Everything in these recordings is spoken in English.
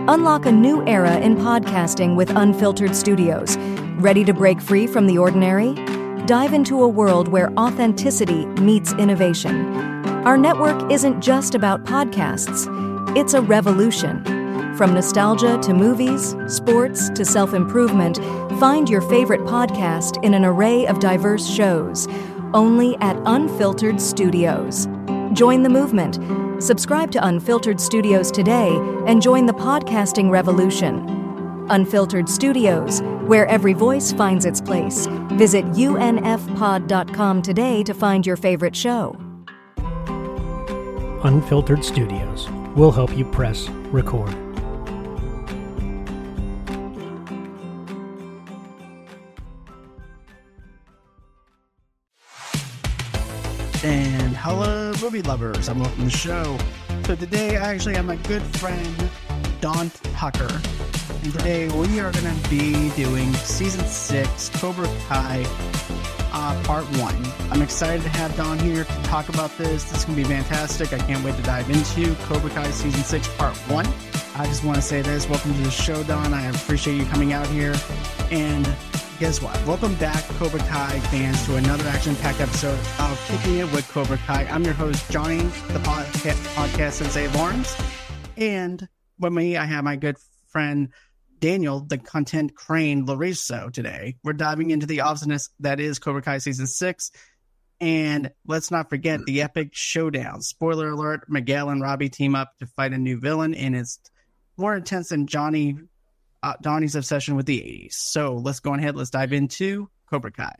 Unlock a new era in podcasting with Unfiltered Studios. Ready to break free from the ordinary? Dive into a world where authenticity meets innovation. Our network isn't just about podcasts. It's a revolution. From nostalgia to movies, sports to self-improvement, find your favorite podcast in an array of diverse shows, only at Unfiltered Studios. Join the movement. Subscribe to Unfiltered Studios today and join the podcasting revolution. Unfiltered Studios, where every voice finds its place. Visit unfpod.com today to find your favorite show. Unfiltered Studios will help you press record. And hello, movie lovers. I'm welcome to the show. So today, I actually have my good friend, Dawn Tucker. And today, we are going to be doing Season 6, Cobra Kai, Part 1. I'm excited to have Dawn here to talk about this. This is going to be fantastic. I can't wait to dive into Cobra Kai Season 6, Part 1. I just want to say this. Welcome to the show, Dawn. I appreciate you coming out here. And guess what? Welcome back, Cobra Kai fans, to another action-packed episode of Kicking It with Cobra Kai. I'm your host, Johnny, the podcast sensei Lawrence. And with me, I have my good friend, Daniel, the content crane Lariso today. We're diving into the awesomeness that is Cobra Kai Season 6. And let's not forget the epic showdown. Spoiler alert, Miguel and Robbie team up to fight a new villain, and it's more intense than Donnie's obsession with the 80s. So let's go ahead. Let's dive into Cobra Kai.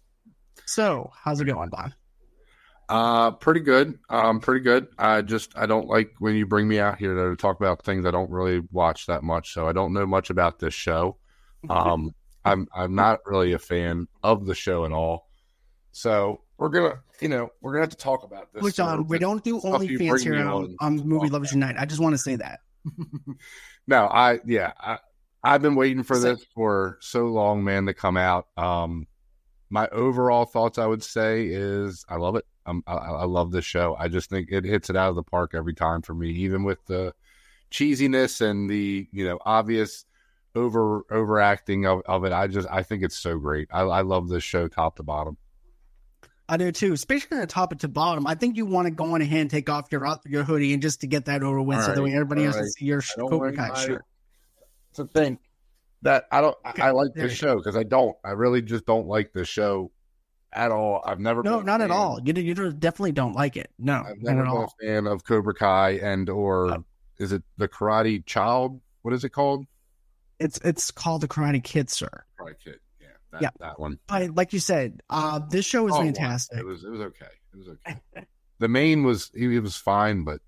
So how's it going, Don? Pretty good. Pretty good. I don't like when you bring me out here to talk about things I don't really watch that much. So I don't know much about this show. I'm not really a fan of the show at all. So we're gonna have to talk about this. Which we don't do OnlyFans here on Movie Lovers Unite. I just want to say that. No, I've been waiting for this for so long, man, to come out. My overall thoughts, I would say, is I love it. I love this show. I just think it hits it out of the park every time for me, even with the cheesiness and the obvious overacting of it. I think it's so great. I love this show top to bottom. I do too. Especially on top to bottom. I think you want to go on ahead and take off your hoodie and just to get that over with, so that way everybody else can see your Cobra Kai shirt. It's a thing that I like this show because I really just don't like this show at all. I've never been not at all. You definitely don't like it. No, I've never been a fan of Cobra Kai is it the Karate Child? What is it called? It's called the Karate Kid, sir. Karate Kid. That one. Like you said, this show is fantastic. It was okay. It was okay. The main was he was fine, but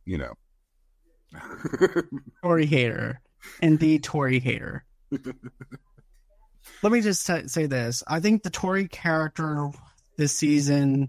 Tory hater. Indeed, Tory hater. Let me just say this. I think the Tory character this season,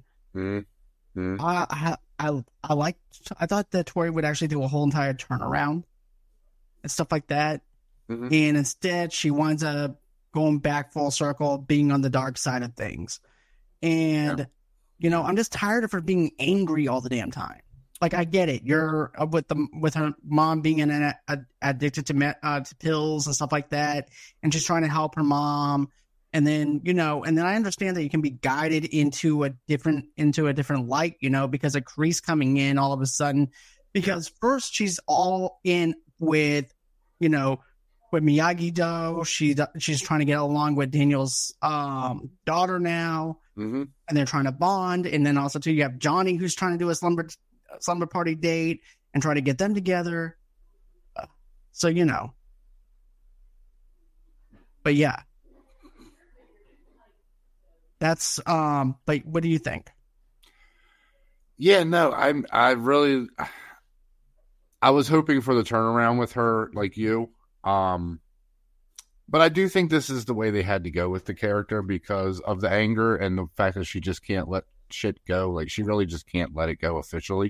I thought that Tory would actually do a whole entire turnaround and stuff like that. Mm-hmm. And instead, she winds up going back full circle, being on the dark side of things. And, I'm just tired of her being angry all the damn time. Like, I get it. You're with her mom being addicted to pills and stuff like that, and just trying to help her mom. And then, and then I understand that you can be guided into a different light, because of Kreese coming in all of a sudden. Because first she's all in with Miyagi-Do. She's trying to get along with Daniel's daughter now, and they're trying to bond. And then also too, you have Johnny who's trying to do a slumber party date and try to get them together. So but yeah, that's but what do you think? Yeah, no, I was hoping for the turnaround with her, like you. But I do think this is the way they had to go with the character because of the anger and the fact that she just can't let shit go. Like, she really just can't let it go officially.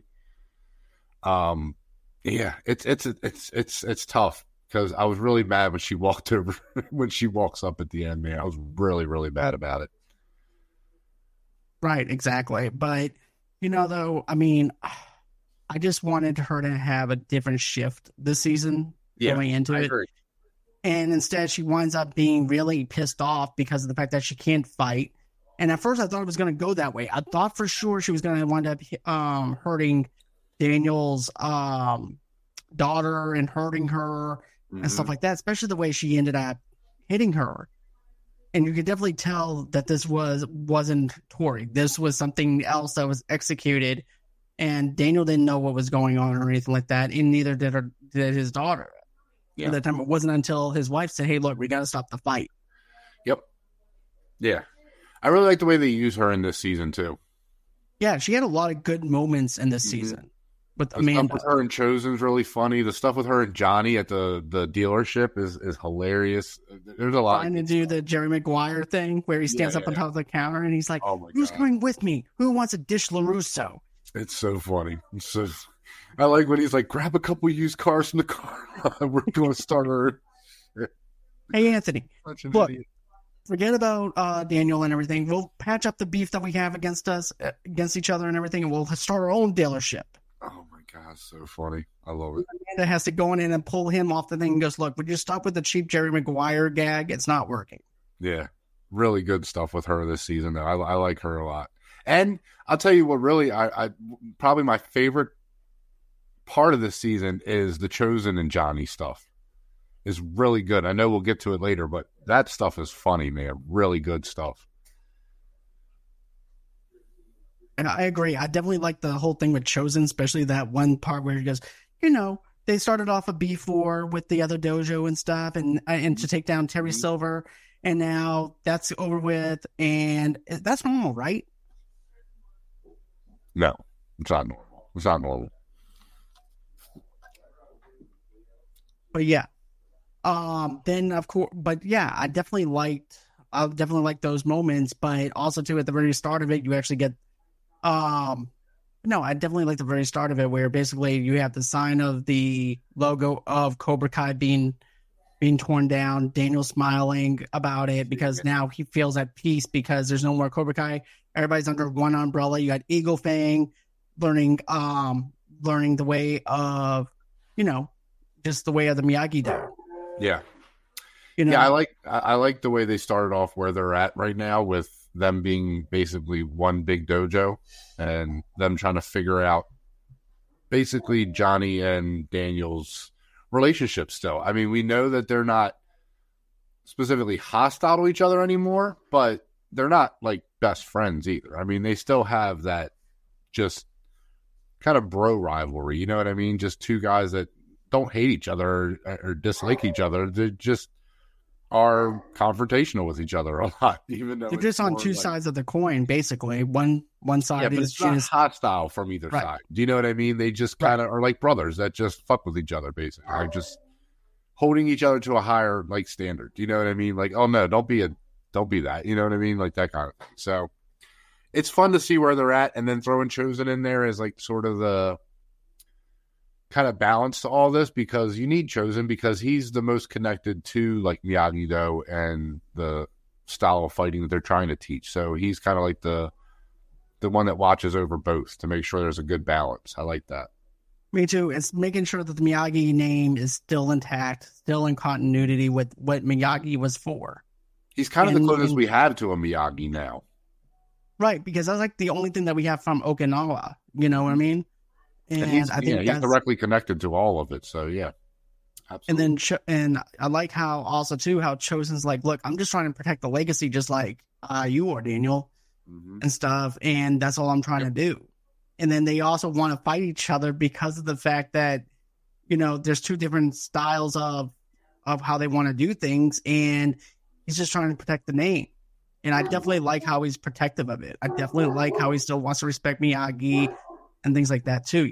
Yeah, it's tough because I was really mad when she walked over, when she walks up at the end, man. I was really, really mad about it. Right, exactly. But, though, I mean, I just wanted her to have a different shift this season going into I it. agree. And instead, she winds up being really pissed off because of the fact that she can't fight. And at first, I thought it was going to go that way. I thought for sure she was going to wind up hurting Daniel's daughter and hurting her and stuff like that, especially the way she ended up hitting her. And you could definitely tell that this wasn't Tori. This was something else that was executed. And Daniel didn't know what was going on or anything like that. And neither did his daughter. Yeah. At that time, it wasn't until his wife said, "Hey, look, we got to stop the fight." Yep. Yeah. I really like the way they use her in this season, too. Yeah, she had a lot of good moments in this season with The Amanda. stuff with her and Chosen's really funny. The stuff with her and Johnny at the dealership is hilarious. There's a lot. Trying to do the Jerry Maguire thing where he stands up on top of the counter and he's like, Oh my "Who's God. coming with me? Who wants a dish LaRusso?" It's so funny. I like when he's like, grab a couple used cars from the car. We're going to start her. Hey, Anthony, Such an look, idiot. forget about Daniel and everything. We'll patch up the beef that we have against each other and everything, and we'll start our own dealership. Oh my God, so funny. I love it. Amanda has to go in and pull him off the thing and goes, "Look, would you stop with the cheap Jerry Maguire gag? It's not working." Yeah, really good stuff with her this season, though. I like her a lot. And I'll tell you what, really, I probably my favorite part of this season is the Chosen and Johnny stuff. Is really good. I know we'll get to it later, but that stuff is funny, man. Really good stuff. And I agree. I definitely like the whole thing with Chosen, especially that one part where he goes, they started off a beef war with the other dojo and stuff, and to take down Terry Silver, and now that's over with, and that's normal, right? No, it's not normal. It's not normal. But yeah, then of course, but yeah, I definitely liked those moments, but also too at the very start of it, you actually get, no, I definitely like the very start of it where basically you have the sign of the logo of Cobra Kai being torn down, Daniel smiling about it because now he feels at peace because there's no more Cobra Kai. Everybody's under one umbrella. You got Eagle Fang learning the way of, just the way of the Miyagi-Do. Yeah. Yeah, I like the way they started off where they're at right now with them being basically one big dojo and them trying to figure out basically Johnny and Daniel's relationship still. I mean, we know that they're not specifically hostile to each other anymore, but they're not like best friends either. I mean, they still have that just kind of bro rivalry. You know what I mean? Just two guys that don't hate each other or dislike each other. They just are confrontational with each other a lot, even though they're just on two sides of the coin, basically. One side but is it's not just hostile from either Right. side. Do you know what I mean? They just kind of are like brothers that just fuck with each other, basically. Are just holding each other to a higher like standard. Do you know what I mean? Like, oh no, don't be that. You know what I mean? Like that kind of thing. So it's fun to see where they're at, and then throwing Chosen in there is like sort of the kind of balance to all this, because you need Chosen because he's the most connected to like Miyagi-Do and the style of fighting that they're trying to teach. So he's kind of like the one that watches over both to make sure there's a good balance. I like that. Me too. It's making sure that the Miyagi name is still intact, still in continuity with what Miyagi was for. He's kind of the And- closest we have to a Miyagi now. Right, because that's like the only thing that we have from Okinawa. You know what I mean? And he's, I think he's that's, directly connected to all of it. So yeah, absolutely. and then and I like how also too how Chosen's like, look, I'm just trying to protect the legacy, just like you are, Daniel, and stuff, and that's all I'm trying to do. And then they also want to fight each other because of the fact that there's two different styles of how they want to do things, and he's just trying to protect the name. And I definitely like how he's protective of it. I definitely like how he still wants to respect Miyagi and things like that too,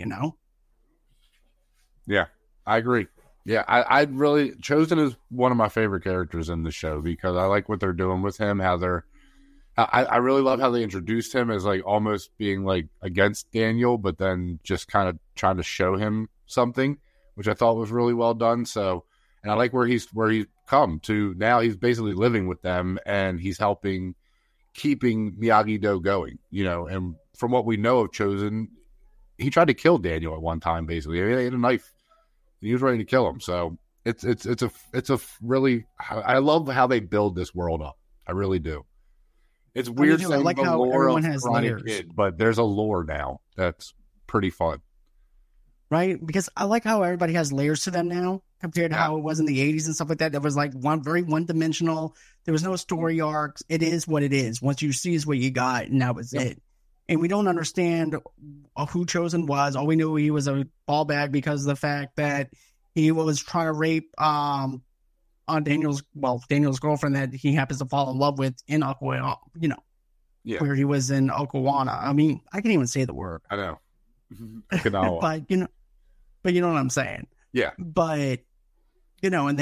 Yeah, I agree. Yeah, I really Chosen is one of my favorite characters in the show because I like what they're doing with him. I really love how they introduced him as like almost being like against Daniel, but then just kind of trying to show him something, which I thought was really well done. So, and I like where he's come to now. He's basically living with them and he's helping keeping Miyagi-Do going. And from what we know of Chosen, he tried to kill Daniel at one time. Basically, he had a knife. He was ready to kill him. So It's a really, I love how they build this world up. I really do. It's weird saying I like the how lore everyone of has Karate layers. Kid, but there's a lore now that's pretty fun. Right? Because I like how everybody has layers to them now compared to how it was in the 80s and stuff like that. That was like very one-dimensional. There was no story arcs. It is what it is. Once you see is what you got, and that was it. And we don't understand who Chosen was. All we knew he was a ball bag because of the fact that he was trying to rape on Daniel's girlfriend that he happens to fall in love with in Okinawa, where he was in Okinawa. I mean, I can't even say the word. I know. Okinawa. But you know what I'm saying. Yeah. But and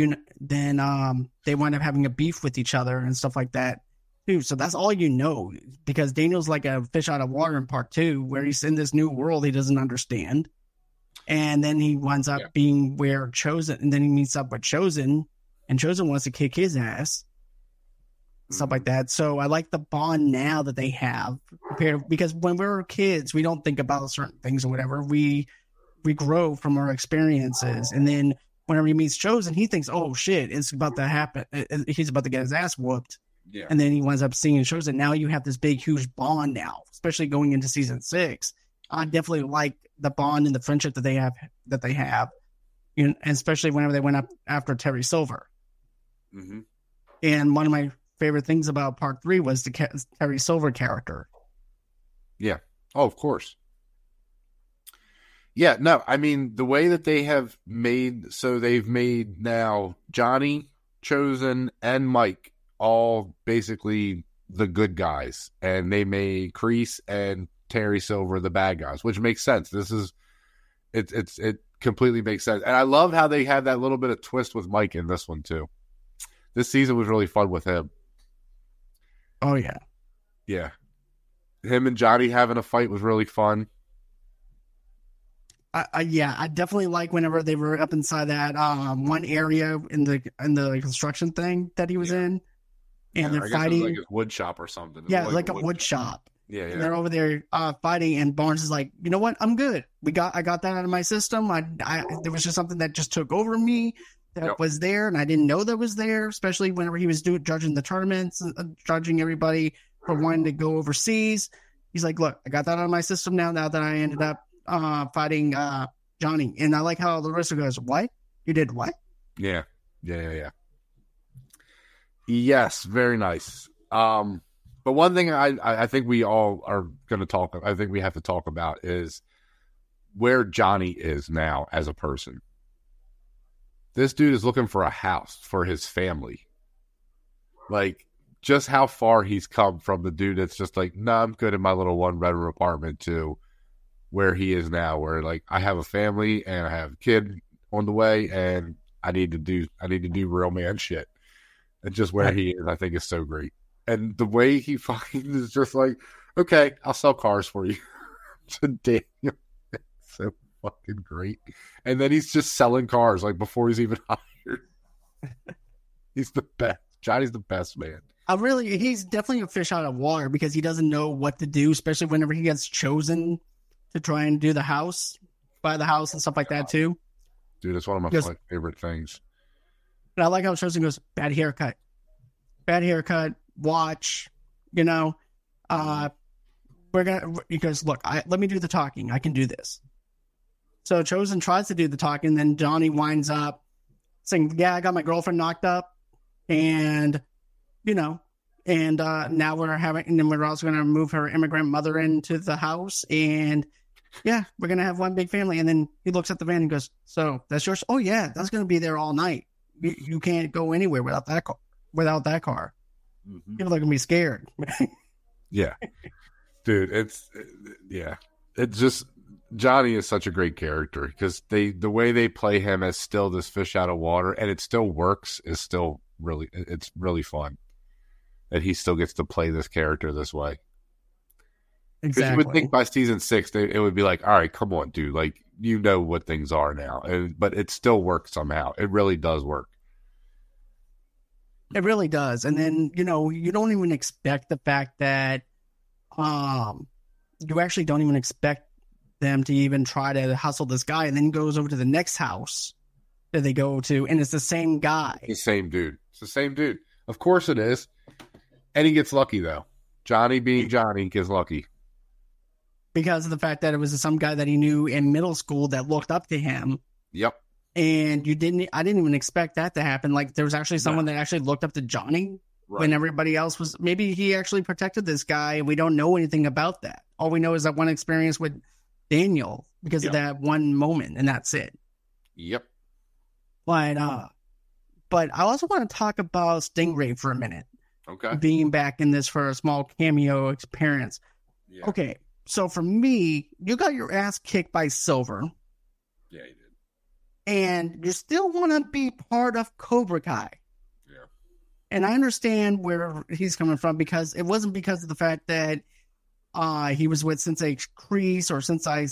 then they wind up having a beef with each other and stuff like that too. So that's all because Daniel's like a fish out of water in part 2, where he's in this new world he doesn't understand. And then he winds up being where Chosen, and then he meets up with Chosen, and Chosen wants to kick his ass. Stuff like that. So I like the bond now that they have because when we were kids, we don't think about certain things or whatever. We grow from our experiences. And then whenever he meets Chosen, he thinks, oh shit, it's about to happen. He's about to get his ass whooped. Yeah. And then he winds up seeing Chosen. Now you have this big, huge bond now, especially going into season 6. I definitely like the bond and the friendship that they have, and especially whenever they went up after Terry Silver. Mm-hmm. And one of my favorite things about part 3 was the Terry Silver character. Yeah. Oh, of course. Yeah, no, I mean, the way that they have they've made now Johnny, Chosen, and Mike all basically the good guys, and they made Kreese and Terry Silver the bad guys, which makes sense. It completely makes sense. And I love how they have that little bit of twist with Mike in this one too. This season was really fun with him. Oh, yeah. Yeah. Him and Johnny having a fight was really fun. I definitely like whenever they were up inside that one area in the construction thing that he was in. And they're fighting. It was like a wood shop or something. Yeah, like a wood shop. Yeah. And they're over there fighting, and Barnes is like, you know what? I'm good. I got that out of my system. There was just something that just took over me. That was there, and I didn't know that was there, especially whenever he was judging the tournaments, judging everybody for wanting to go overseas. He's like, look, I got that out of my system now that I ended up fighting Johnny. And I like how Larissa goes, what? You did what? Yeah. Yes, very nice. But one thing I think we all are going to I think we have to talk about is where Johnny is now as a person. This dude is looking for a house for his family. Like, just how far he's come from the dude that's just like, nah, I'm good in my little one-bedroom apartment, to where he is now, where like, I have a family and I have a kid on the way, and I need to do real man shit. And just where he is, I think is so great. And the way he fucking is just like, okay, I'll sell cars for you to Daniel. It's so fucking great. And then he's just selling cars like before he's even hired. He's the best. Johnny's the best, man. He's definitely a fish out of water because he doesn't know what to do, especially whenever he gets chosen to try and buy the house and stuff like that too. Dude, it's one of my favorite things. And I like how Chosen goes, bad haircut, watch, he goes, look, let me do the talking. I can do this. So Chosen tries to do the talking, and then Johnny winds up saying, yeah, I got my girlfriend knocked up, and, now we're also going to move her immigrant mother into the house, and yeah, we're going to have one big family. And then he looks at the van and goes, so that's yours? Oh yeah, that's going to be there all night. You can't go anywhere without that car. Mm-hmm. People are going to be scared. Yeah. Dude, it's just, Johnny is such a great character because the way they play him as still this fish out of water, and it still works, is still it's really fun that he still gets to play this character this way. Exactly. You would think by season 6 it would be like, all right, come on, dude, like, you know what things are now, but it still works somehow. It really does work. It really does. And then you don't even expect the fact that you actually don't even expect them to even try to hustle this guy, and then goes over to the next house that they go to, and it's the same guy. The same dude. It's the same dude. Of course it is. And he gets lucky, though. Johnny being Johnny gets lucky. Because of the fact that it was some guy that he knew in middle school that looked up to him. Yep. And I didn't even expect that to happen. Like, there was actually someone that actually looked up to Johnny when everybody else was, maybe he actually protected this guy and we don't know anything about that. All we know is that one experience with Daniel because of that one moment, and that's it. Yep. But I also want to talk about Stingray for a minute. Okay. Being back in this for a small cameo appearance. Yeah. Okay. So for me, you got your ass kicked by Silver. Yeah, you did. And you still want to be part of Cobra Kai. Yeah. And I understand where he's coming from because it wasn't because of the fact that he was with Sensei Kreese or Sensei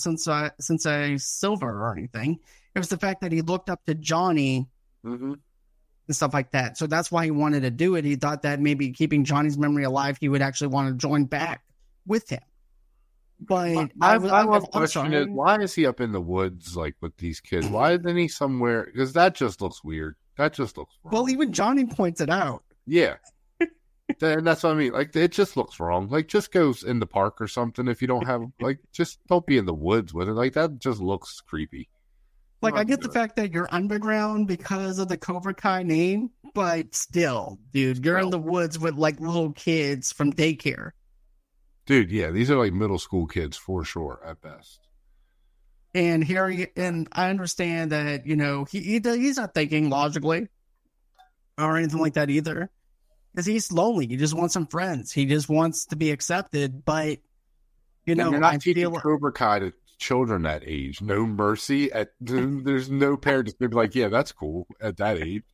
Silver or anything. It was the fact that he looked up to Johnny and stuff like that. So that's why he wanted to do it. He thought that maybe keeping Johnny's memory alive, he would actually want to join back with him. But I love question is, why is he up in the woods like with these kids? Why isn't he somewhere? Because that just looks weird. That just looks wrong. Well, even Johnny points it out. Yeah. And that's what I mean. Like, it just looks wrong. Like, just go in the park or something if you don't have, like, just don't be in the woods with it. Like, that just looks creepy. Like, I get the fact that you're underground because of the Cobra Kai name, but still, dude, you're in the woods with, like, little kids from daycare. Dude, yeah, these are like middle school kids for sure at best. And and I understand that, you know, he's not thinking logically or anything like that either. Because he's lonely. He just wants some friends. He just wants to be accepted. But, you know, you're not teaching Cobra Kai to children that age. No mercy. There's no parent to be like, yeah, that's cool at that age.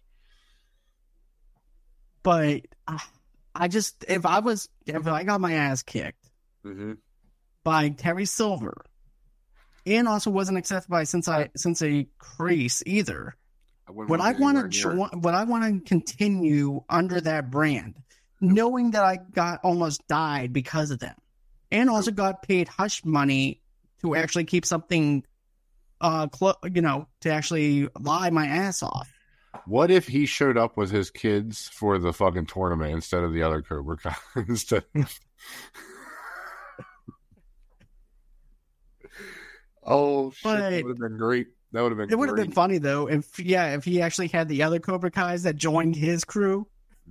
But if I got my ass kicked by Terry Silver and also wasn't accepted by Sensei Kreese either, would I want to continue under that brand, knowing that I almost died because of them, and also got paid hush money to actually keep something, to actually lie my ass off? What if he showed up with his kids for the fucking tournament instead of the other Cobra Kai? Oh, shit, that would have been great. That would have been. It would have been funny though if he actually had the other Cobra Kais that joined his crew.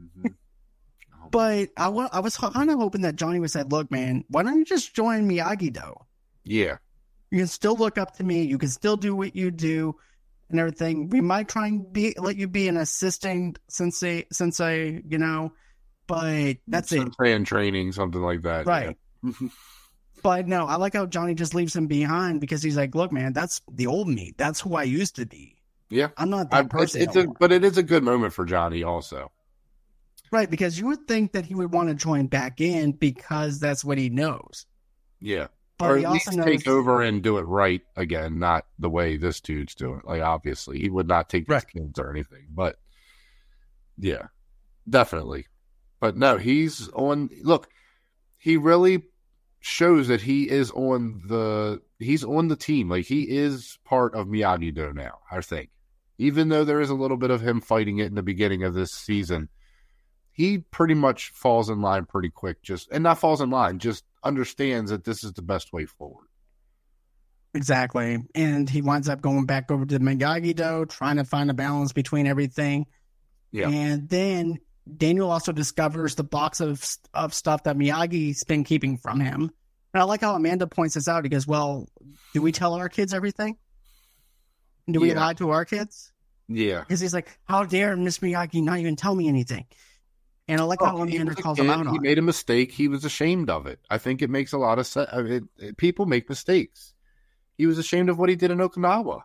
But I was kind of hoping that Johnny would say, "Look, man, why don't you just join Miyagi-Do? Yeah, you can still look up to me. You can still do what you do." And everything. We might try and let you be an assistant sensei, you know, but that's it. Sensei in training, something like that. Right. Yeah. But no, I like how Johnny just leaves him behind because he's like, look, man, that's the old me. That's who I used to be. Yeah. I'm not that person. But it is a good moment for Johnny also. Right, because you would think that he would want to join back in because that's what he knows. Yeah. But or at least take over and do it right again, not the way this dude's doing. Like, obviously, he would not take these kids or anything. But, yeah, definitely. But, no, he's on... Look, he really shows that he is on the... He's on the team. Like, he is part of Miyagi-Do now, I think. Even though there is a little bit of him fighting it in the beginning of this season, he pretty much falls in line pretty quick. And not falls in line, just understands that this is the best way forward. Exactly. And he winds up going back over to Miyagi-Do, trying to find a balance between everything. Yeah. And then Daniel also discovers the box of stuff that Miyagi's been keeping from him. And I like how Amanda points this out. He goes, well, do we tell our kids everything? Do we lie to our kids? Yeah. Because he's like, how dare Miss Miyagi not even tell me anything? And I like how Amanda calls him out on it. He made a mistake. He was ashamed of it. I think it makes a lot of sense. I mean, people make mistakes. He was ashamed of what he did in Okinawa.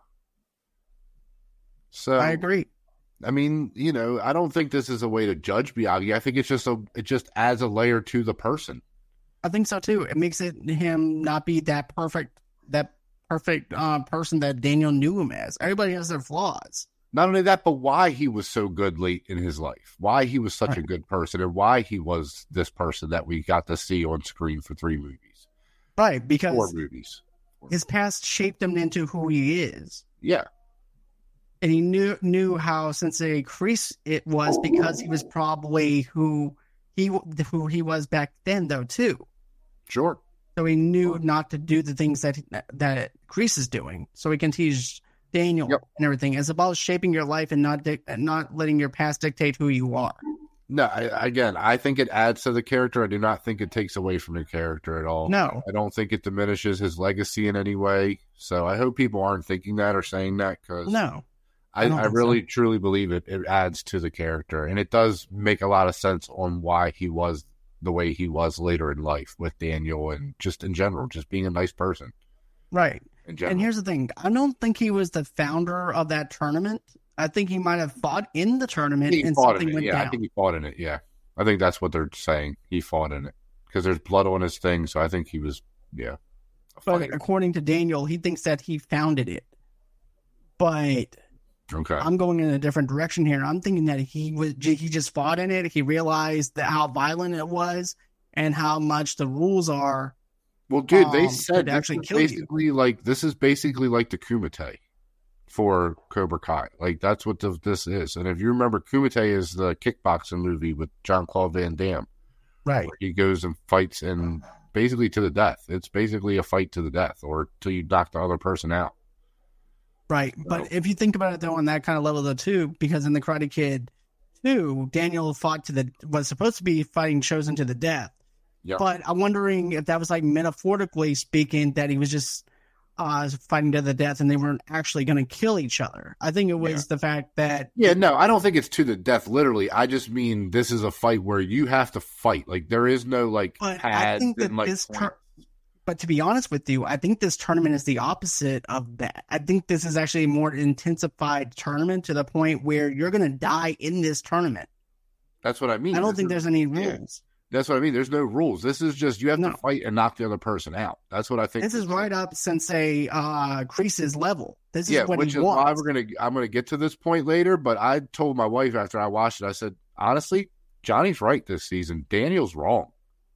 So I agree. I mean, you know, I don't think this is a way to judge Miyagi. I think it just adds a layer to the person. I think so too. It makes him not be that perfect person that Daniel knew him as. Everybody has their flaws. Not only that, but why he was so good late in his life. Why he was such a good person, and why he was this person that we got to see on screen for 3 movies. Right, because 4 movies. His past shaped him into who he is. Yeah. And he knew how Sensei Kreese it was because he was probably who he was back then, though, too. Sure. So he knew not to do the things that Kreese is doing. So he can teach Daniel and everything. It's about shaping your life and not letting your past dictate who you are. No, I think it adds to the character. I do not think it takes away from the character at all. No. I don't think it diminishes his legacy in any way. So I hope people aren't thinking that or saying that, because no, I really, truly believe it adds to the character. And it does make a lot of sense on why he was the way he was later in life with Daniel and just in general, just being a nice person. Right. And here's the thing. I don't think he was the founder of that tournament. I think he might have fought in the tournament and something went down. I think he fought in it, yeah. I think that's what they're saying. He fought in it. Because there's blood on his thing, so I think he was, But according to Daniel, he thinks that he founded it. But okay, I'm going in a different direction here. I'm thinking that he just fought in it. He realized how violent it was and how much the rules are. Well, dude, they said actually this is basically like the Kumite for Cobra Kai. Like, that's what this is. And if you remember, Kumite is the kickboxing movie with Jean-Claude Van Damme. Right. Where he goes and fights and basically to the death. It's basically a fight to the death or till you knock the other person out. Right. So. But if you think about it, though, on that kind of level, though, too, because in the Karate Kid 2, Daniel was supposed to be fighting Chozen to the death. Yep. But I'm wondering if that was like metaphorically speaking, that he was just fighting to the death and they weren't actually going to kill each other. I think it was the fact that... Yeah, no, I don't think it's to the death, literally. I just mean this is a fight where you have to fight. Like, there is no, like, pads and, like... But to be honest with you, I think this tournament is the opposite of that. I think this is actually a more intensified tournament to the point where you're going to die in this tournament. That's what I mean. I don't think there's any rules. Yeah. That's what I mean. There's no rules. This is just, you have to fight and knock the other person out. That's what I think. This is right up Sensei Kreese's level. This is what he wants. Why I'm gonna get to this point later, but I told my wife after I watched it, I said, honestly, Johnny's right this season. Daniel's wrong.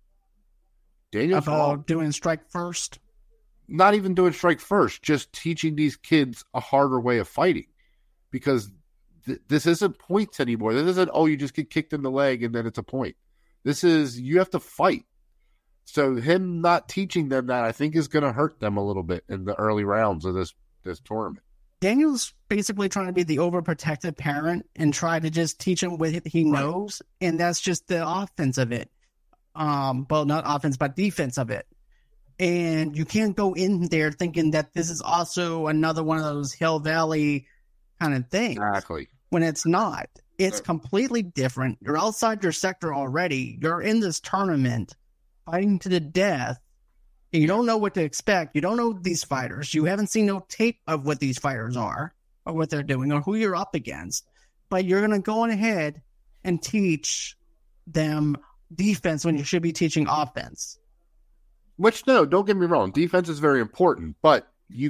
Daniel's wrong. Doing strike first? Not even doing strike first, just teaching these kids a harder way of fighting. Because this isn't points anymore. This isn't, you just get kicked in the leg and then it's a point. This is, you have to fight. So him not teaching them that, I think, is going to hurt them a little bit in the early rounds of this tournament. Daniel's basically trying to be the overprotective parent and try to just teach him what he knows, and that's just the offense of it. Well, not offense, but defense of it. And you can't go in there thinking that this is also another one of those Hill Valley kind of things. Exactly. When it's not. It's completely different. You're outside your sector already. You're in this tournament fighting to the death. And you don't know what to expect. You don't know these fighters. You haven't seen no tape of what these fighters are or what they're doing or who you're up against. But you're going to go on ahead and teach them defense when you should be teaching offense. Which, no, don't get me wrong. Defense is very important, but you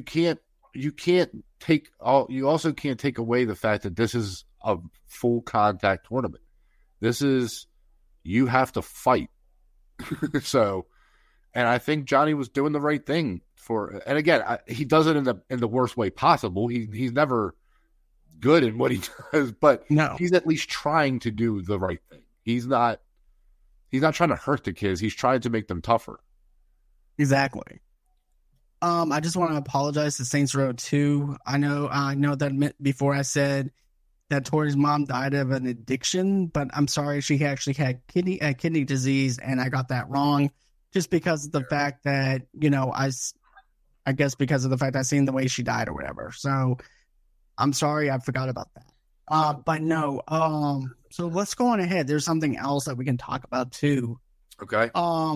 also can't take away the fact that this is a full contact tournament. This is, you have to fight. So, and I think Johnny was doing the right thing and again, he does it in the worst way possible. He's never good in what he does, but he's at least trying to do the right thing. He's not trying to hurt the kids. He's trying to make them tougher. Exactly. I just want to apologize to Saints Row 2. I know that before I said that Tori's mom died of an addiction, but I'm sorry, she actually had kidney disease, and I got that wrong just because of the fact that, I guess because of the fact I seen the way she died or whatever. So I'm sorry, I forgot about that. But no, so let's go on ahead. There's something else that we can talk about too. Okay.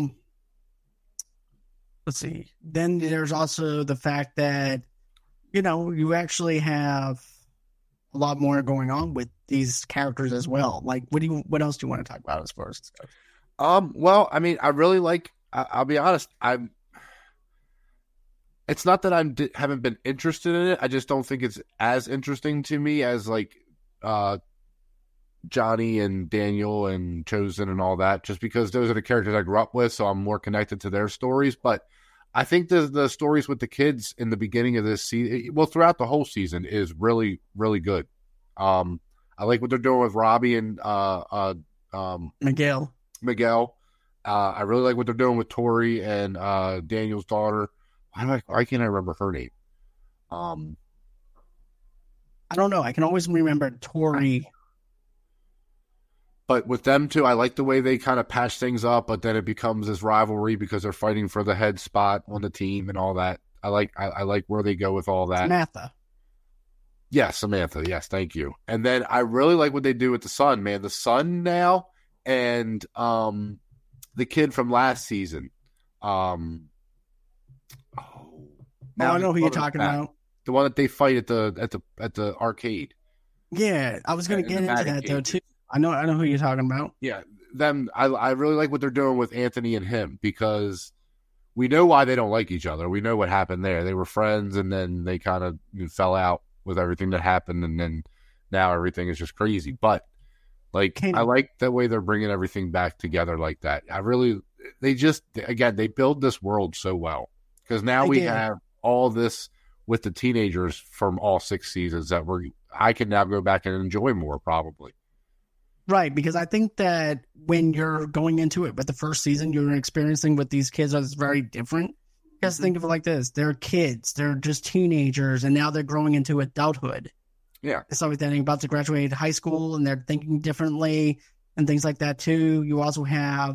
Let's see. Then there's also the fact that, you actually have a lot more going on with these characters as well. Like, what else do you want to talk about as far as this goes? Well, I mean, I really like, I'll be honest, it's not that I haven't been interested in it. I just don't think it's as interesting to me as like, Johnny and Daniel and Chozen and all that, just because those are the characters I grew up with, so I'm more connected to their stories. But I think the stories with the kids in the beginning of this season, well, throughout the whole season, is really, really good. I like what they're doing with Robbie and Miguel. I really like what they're doing with Tori and Daniel's daughter. Why can't I remember her name? I don't know. I can always remember Tori. But with them two, I like the way they kind of patch things up, but then it becomes this rivalry because they're fighting for the head spot on the team and all that. I like where they go with all that. Samantha. Yeah, Samantha. Yes, thank you. And then I really like what they do with the son, man. The son now and the kid from last season. I know who you're talking about. The one that they fight at the arcade. Yeah, I was going to get into that though too. I know who you're talking about. Yeah, them. I really like what they're doing with Anthony and him because we know why they don't like each other. We know what happened there. They were friends, and then they kind of fell out with everything that happened, and then now everything is just crazy. But I like the way they're bringing everything back together like that. They build this world so well because now we have all this with the teenagers from all 6 seasons that I can now go back and enjoy more probably. Right, because I think that when you're going into it with the first season, you're experiencing with these kids is very different. Because think of it like this. They're kids. They're just teenagers, and now they're growing into adulthood. Yeah. So they're about to graduate high school, and they're thinking differently and things like that, too. You also have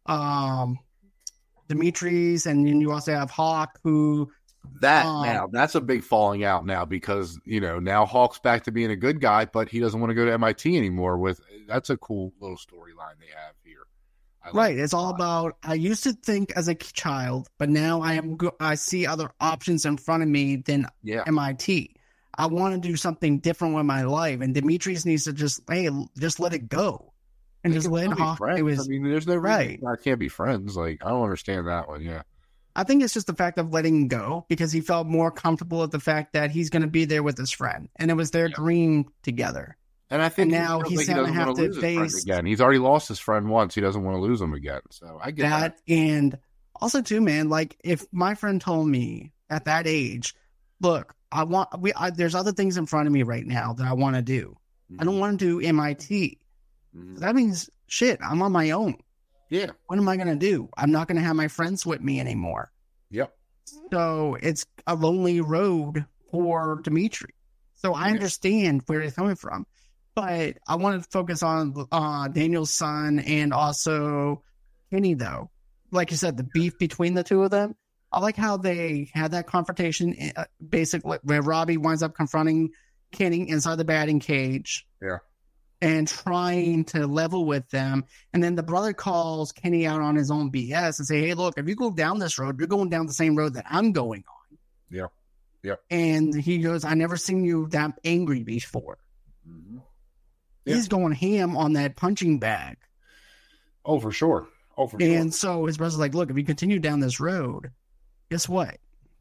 Demetrius, and then you also have Hawk, who... that's a big falling out now because, now Hawk's back to being a good guy, but he doesn't want to go to MIT anymore. That's a cool little storyline they have here. It's all about, I used to think as a child, but now I see other options in front of me than MIT. I want to do something different with my life, and Demetrius needs to just let it go. And just let Hawk. There's no reason I can't be friends. I don't understand that one. Yeah. I think it's just the fact of letting go because he felt more comfortable with the fact that he's going to be there with his friend, and it was their dream together. And I think now he's going to have to face again. He's already lost his friend once. He doesn't want to lose him again. So I get that. And also too, man, if my friend told me at that age, look, there's other things in front of me right now that I want to do. Mm-hmm. I don't want to do MIT. Mm-hmm. So that means shit. I'm on my own. Yeah. What am I going to do? I'm not going to have my friends with me anymore. Yep. So it's a lonely road for Dimitri. So I understand where he's coming from. But I want to focus on Daniel's son and also Kenny, though. Like you said, the beef between the two of them. I like how they had that confrontation, basically, where Robbie winds up confronting Kenny inside the batting cage. Yeah. And trying to level with them. And then the brother calls Kenny out on his own BS and say, hey, look, if you go down this road, you're going down the same road that I'm going on. Yeah. Yeah. And he goes, I never seen you that angry before. Mm-hmm. Yeah. He's going ham on that punching bag. Oh, for sure. And so his brother's like, look, if you continue down this road, guess what?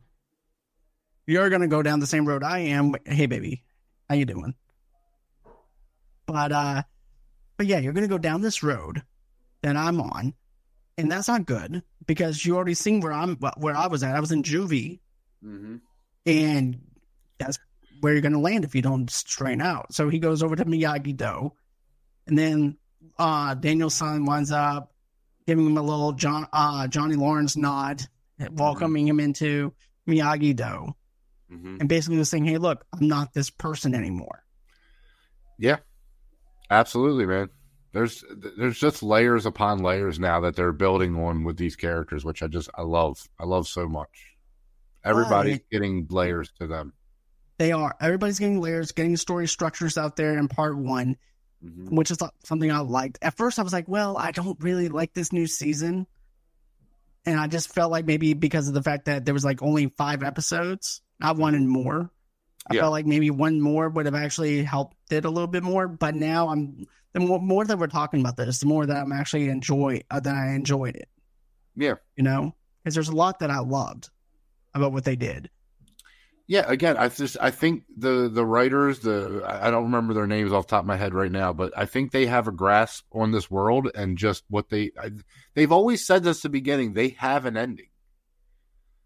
You're going to go down the same road I am. Hey, baby, how you doing? But yeah, you're going to go down this road that I'm on, and that's not good because you already seen where I was at. I was in juvie, and that's where you're going to land if you don't strain out. So he goes over to Miyagi-Do, and then Daniel's son winds up giving him a little Johnny Lawrence nod, welcoming him into Miyagi-Do, and basically was saying, hey, look, I'm not this person anymore. Yeah. Absolutely, man. There's just layers upon layers now that they're building on with these characters, which I love. I love so much. Everybody's getting layers to them. They are. Everybody's getting layers, getting story structures out there in part 1, which is something I liked. At first, I was like, well, I don't really like this new season. And I just felt like maybe because of the fact that there was only 5 episodes, I wanted more. I felt like maybe one more would have actually helped it a little bit more. But now the more that we're talking about this, the more that I'm actually enjoyed it. Yeah. Because there's a lot that I loved about what they did. Yeah. Again, I think the writers, I don't remember their names off the top of my head right now, but I think they have a grasp on this world and just what they've always said this at the beginning. They have an ending.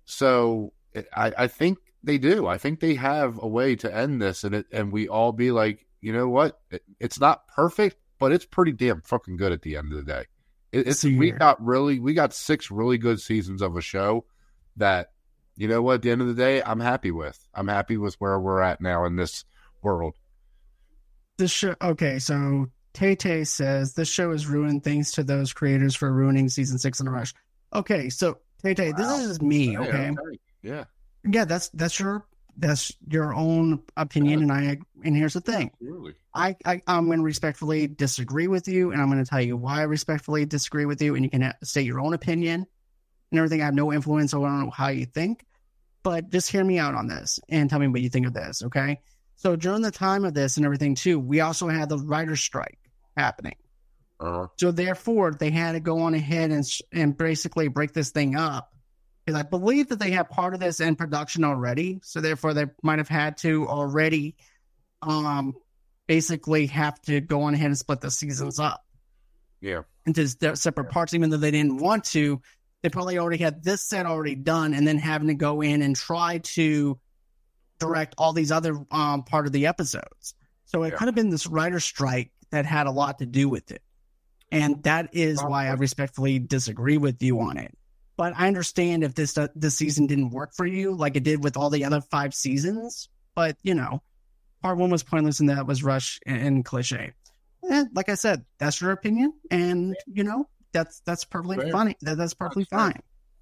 So I think they do. I think they have a way to end this, and we all be like, you know what? It's not perfect, but it's pretty damn fucking good at the end of the day. We got 6 really good seasons of a show that, you know what, at the end of the day, I'm happy with. I'm happy with where we're at now in this world. This show, okay, so Tay says this show has ruined thanks to those creators for ruining season 6 in a rush. Okay, so Tay, this is me, okay? Yeah. Yeah, that's your own opinion, and here's the thing. Absolutely. I'm going to respectfully disagree with you, and I'm going to tell you why I respectfully disagree with you, and you can state your own opinion and everything. I have no influence on how you think, but just hear me out on this and tell me what you think of this, okay? So during the time of this and everything too, we also had the writer's strike happening. So therefore, they had to go on ahead and basically break this thing up. Because I believe that they have part of this in production already. So therefore, they might have had to already basically have to go on ahead and split the seasons up. Yeah. Into separate parts, even though they didn't want to. They probably already had this set already done, and then having to go in and try to direct all these other part of the episodes. So it could have been this writer's strike that had a lot to do with it. And that is why I respectfully disagree with you on it. But I understand if this season didn't work for you, like it did with all the other 5 seasons. But, you know, part 1 was pointless and that was rush and cliche. And like I said, that's your opinion. And, you know, that's perfectly funny. That's perfectly fine.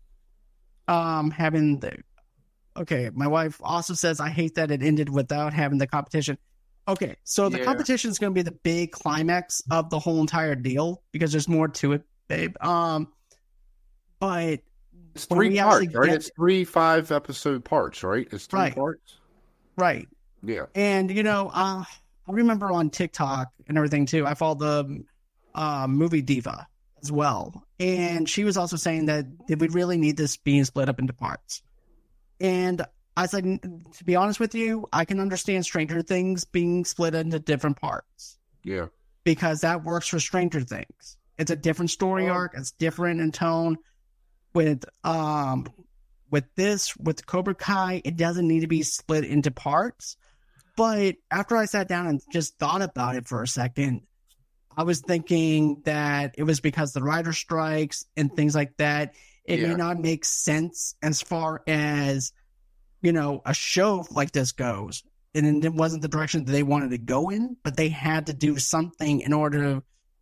Okay, my wife also says, I hate that it ended without having the competition. Okay, so the competition is going to be the big climax of the whole entire deal because there's more to it, babe. But it's 3 parts, right? It's 3 5-episode parts, right? It's 3 parts. Right. Yeah. And, you know, I remember on TikTok and everything, too, I follow the movie diva as well. And she was also saying that did we really need this being split up into parts? And I said, to be honest with you, I can understand Stranger Things being split into different parts. Yeah. Because that works for Stranger Things. It's a different story arc. It's different in tone. With Cobra Kai, it doesn't need to be split into parts. But after I sat down and just thought about it for a second, I was thinking that it was because the writer strikes and things like that. It may not make sense as far as, you know, a show like this goes. And it wasn't the direction that they wanted to go in, but they had to do something in order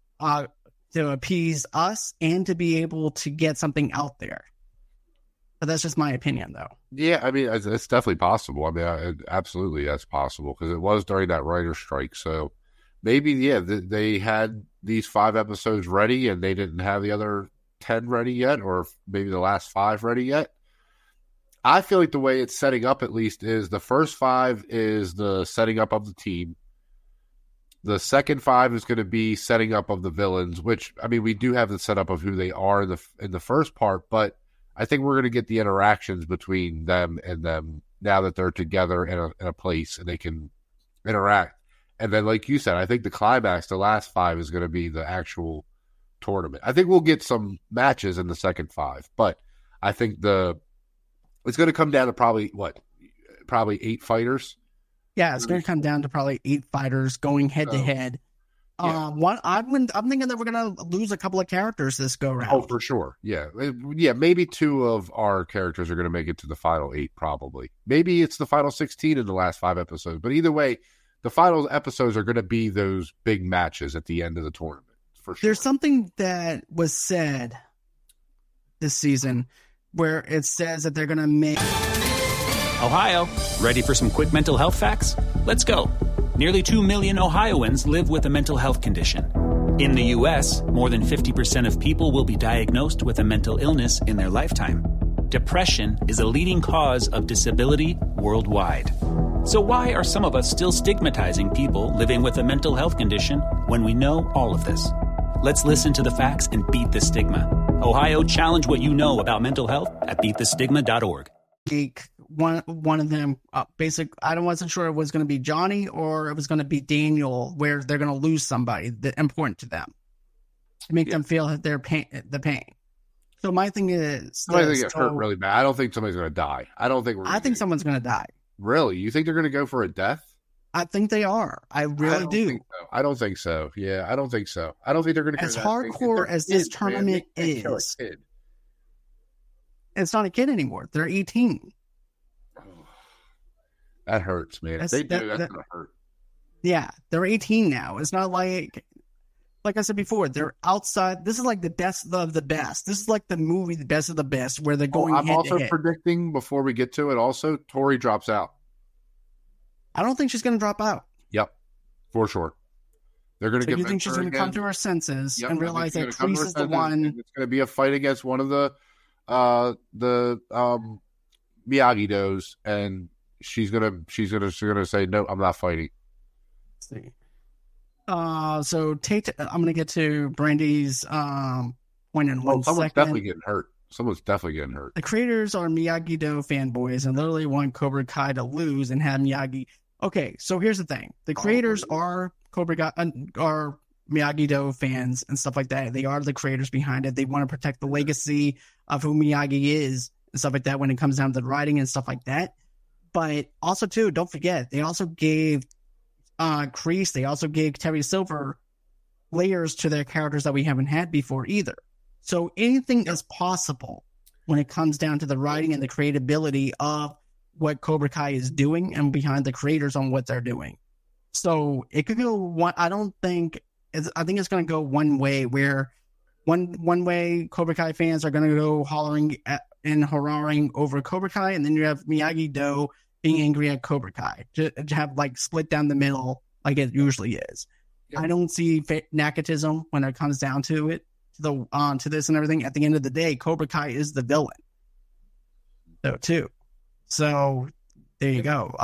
to appease us and to be able to get something out there. But that's just my opinion, though. Yeah, I mean, it's definitely possible. I mean, absolutely that's possible because it was during that writer's strike. So maybe, they had these 5 episodes ready and they didn't have the other 10 ready yet, or maybe the last 5 ready yet. I feel like the way it's setting up, at least, is the first 5 is the setting up of the team. The second 5 is going to be setting up of the villains, which, I mean, we do have the setup of who they are in the first part, but I think we're going to get the interactions between them and them now that they're together in a place and they can interact. And then, like you said, I think the climax, the last 5, is going to be the actual tournament. I think we'll get some matches in the second 5, but I think it's going to come down to probably 8 fighters. Yeah, it's going to come down to probably 8 fighters going head to head. I'm thinking that we're going to lose a couple of characters this go round. Oh, for sure. Yeah. Maybe 2 of our characters are going to make it to the final 8, probably. Maybe it's the final 16 in the last 5 episodes. But either way, the final episodes are going to be those big matches at the end of the tournament. For sure. There's something that was said this season where it says that they're going to make... Ohio, ready for some quick mental health facts? Let's go. Nearly 2 million Ohioans live with a mental health condition. In the U.S., more than 50% of people will be diagnosed with a mental illness in their lifetime. Depression is a leading cause of disability worldwide. So why are some of us still stigmatizing people living with a mental health condition when we know all of this? Let's listen to the facts and beat the stigma. Ohio, challenge what you know about mental health at beatthestigma.org. One of them, I wasn't sure it was going to be Johnny or it was going to be Daniel, where they're going to lose somebody important to them to make them feel the pain. So my thing is, Somebody's going to get hurt really bad. I don't think somebody's going to die. I think someone's going to die. Really? You think they're going to go for a death? I think they are. I really do. I don't think so. Yeah, I don't think so. I don't think they're going to. As hardcore as this tournament is, it's not a kid anymore. They're 18. That hurts, man. That's going to hurt. Yeah, they're 18 now. It's not like I said before, they're outside. This is like the best of the best. This is like the movie, the best of the best, where they're going I'm also predicting, before we get to it, also, Tori drops out. I don't think she's going to drop out. Yep, for sure. They're going to get. You think she's going to come to her senses and realize that Kreese is the one? It's going to be a fight against one of the Miyagi-Dos, and she's gonna say, no, I'm not fighting. Let's see. So Tate, I'm gonna get to Brandy's point in one second. Someone's definitely getting hurt. The creators are Miyagi-Do fanboys and literally want Cobra Kai to lose and have Miyagi. Okay, so here's the thing: the creators are Cobra Kai, are Miyagi-Do fans and stuff like that. They are the creators behind it. They want to protect the legacy of who Miyagi is and stuff like that when it comes down to the writing and stuff like that. But also, too, don't forget, they also gave Kreese, they also gave Terry Silver layers to their characters that we haven't had before either. So anything is possible when it comes down to the writing and the creatability of what Cobra Kai is doing and behind the creators on what they're doing. So it could go one. I think it's going to go one way, where one way Cobra Kai fans are going to go hollering and hurrahing over Cobra Kai, and then you have Miyagi-Do being angry at Cobra Kai to have like split down the middle like it usually is. Yep. I don't see nepotism when it comes down to it, to this and everything. At the end of the day, Cobra Kai is the villain, though, too. So there you go.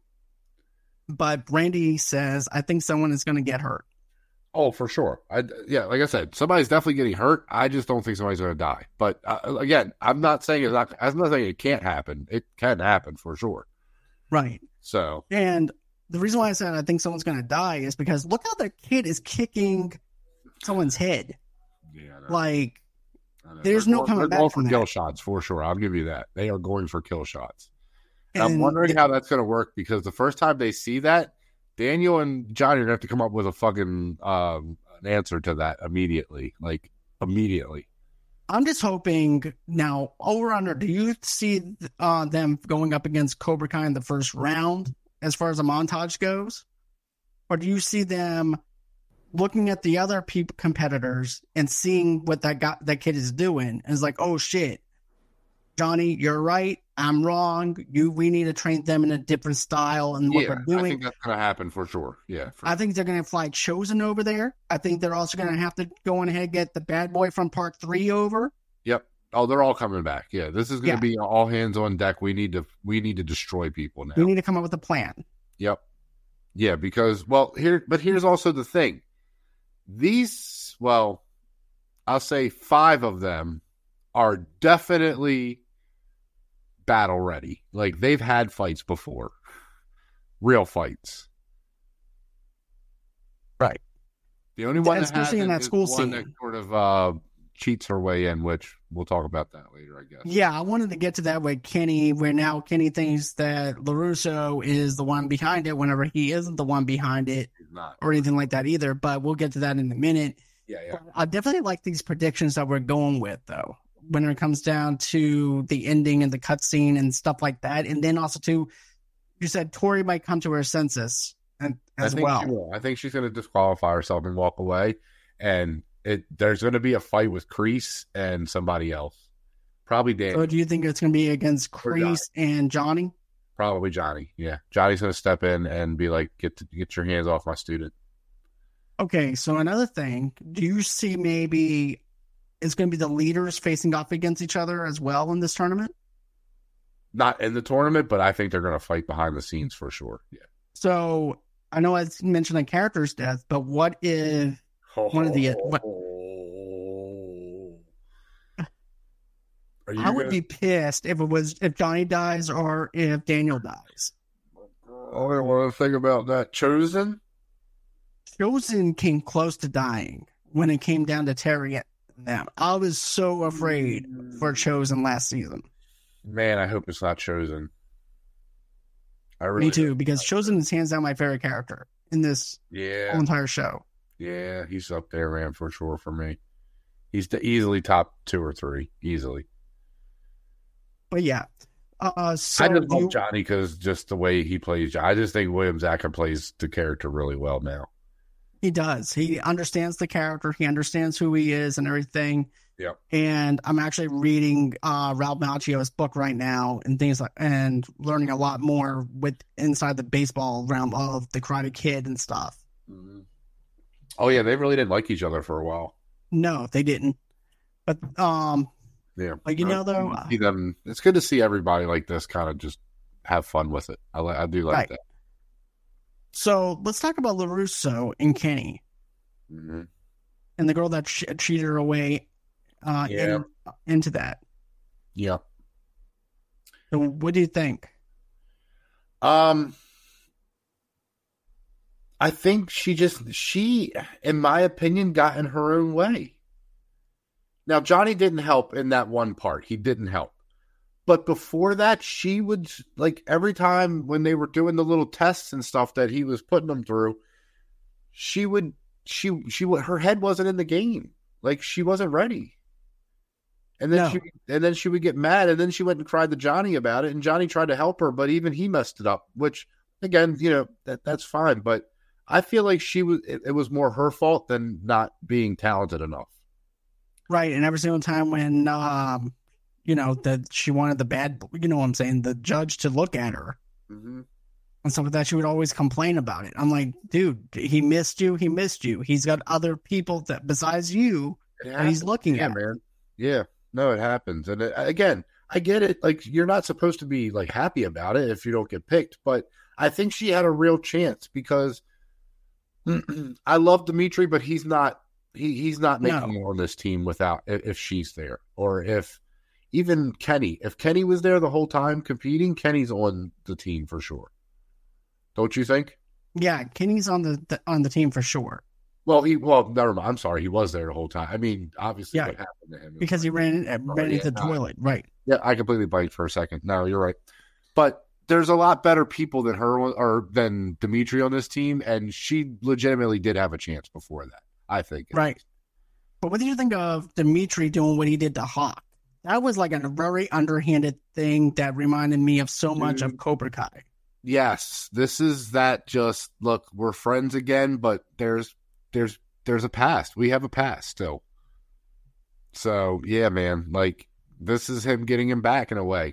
But Brandy says, I think someone is going to get hurt. Oh, for sure. Like I said, somebody's definitely getting hurt. I just don't think somebody's going to die. But again, I'm not saying it can't happen. It can happen for sure. Right. So, and the reason why I said I think someone's going to die is because look how that kid is kicking someone's head. Yeah. Like, there's no coming back from that. They're going for kill shots for sure. I'll give you that. They are going for kill shots. And I'm wondering how that's going to work, because the first time they see that, Daniel and Johnny are going to have to come up with a fucking an answer to that immediately. Like, immediately. I'm just hoping now, over under, do you see them going up against Cobra Kai in the first round as far as a montage goes? Or do you see them looking at the other competitors and seeing what that kid is doing and is like, oh shit, Johnny, you're right, I'm wrong. We need to train them in a different style and what they're doing. I think that's going to happen for sure. Yeah. I think they're going to fly Chosen over there. I think they're also going to have to go on ahead and get the bad boy from Part 3 over. Yep. Oh, they're all coming back. Yeah. This is going to be all hands on deck. We need to destroy people now. We need to come up with a plan. Yep. Yeah, because, here's also the thing. I'll say 5 of them are definitely battle ready. Like, they've had fights before. Real fights. Right. The only one especially in that school scene that sort of cheats her way in, which we'll talk about that later, I guess. Yeah, I wanted to get to that with Kenny, where now Kenny thinks that LaRusso is the one behind it, whenever he isn't the one behind it. He's not. Or anything like that either, but we'll get to that in a minute. Yeah. I definitely like these predictions that we're going with, though, when it comes down to the ending and the cutscene and stuff like that. And then also, too, you said Tori might come to her senses as well. I think she's going to disqualify herself and walk away. And there's going to be a fight with Kreese and somebody else. Probably Dan. So do you think it's going to be against Kreese and Johnny? Probably Johnny, yeah. Johnny's going to step in and be like, get your hands off my student. Okay, so another thing, do you see maybe it's going to be the leaders facing off against each other as well in this tournament? Not in the tournament, but I think they're going to fight behind the scenes for sure, yeah. So, I know I mentioned a character's death, but what if one of the... I would be pissed if Johnny dies or if Daniel dies. Oh, I want to think about that. Chosen? Chosen came close to dying when it came down to Terry them. I was so afraid for Chosen last season. Man, I hope it's not Chosen. I really Me too, because Chosen is hands down my favorite character in this whole entire show. Yeah, he's up there, man, for sure for me. He's easily top 2 or 3, easily. But yeah. So I just love Johnny because just the way he plays. I just think William Zabka plays the character really well now. He does. He understands the character. He understands who he is and everything. Yeah. And I'm actually reading Ralph Macchio's book right now and learning a lot more inside the baseball realm of the Karate Kid and stuff. Mm-hmm. Oh yeah, they really didn't like each other for a while. No, they didn't. But yeah, like though, it's good to see everybody like this kind of just have fun with it. I do like that. So let's talk about LaRusso and Kenny, mm-hmm. and the girl that cheated her way into that. Yeah. So what do you think? I think she, in my opinion, got in her own way. Now, Johnny didn't help in that one part. He didn't help. But before that, she would, like, every time when they were doing the little tests and stuff that he was putting them through, her head wasn't in the game. Like, she wasn't ready. And then she would get mad, and then she went and cried to Johnny about it, and Johnny tried to help her, but even he messed it up, which, again, that's fine. But I feel like it was more her fault than not being talented enough. Right, and every single time when, that she wanted the judge to look at her mm-hmm. and stuff like that, she would always complain about it. I'm like, dude, he missed you. He's got other people that besides you that he's looking at. Man. Yeah, no, it happens. And again, I get it. Like, you're not supposed to be like happy about it if you don't get picked, but I think she had a real chance because I love Dimitri, but he's not making it on this team without if she's there, or if even Kenny. If Kenny was there the whole time competing, Kenny's on the team for sure. Don't you think? Yeah, Kenny's on the team for sure. Well, never mind. I'm sorry, he was there the whole time. I mean, obviously, what happened to him because he ran into the toilet, right? Yeah, I completely blanked for a second. No, you're right, but there's a lot better people than her or than Dimitri on this team, and she legitimately did have a chance before that. I think. Right. But what did you think of Dimitri doing what he did to Hawk? That was like a very underhanded thing that reminded me of so much of Cobra Kai. Yes. This is that just, look, we're friends again, but there's a past. We have a past still. So, yeah, man, like, this is him getting him back in a way.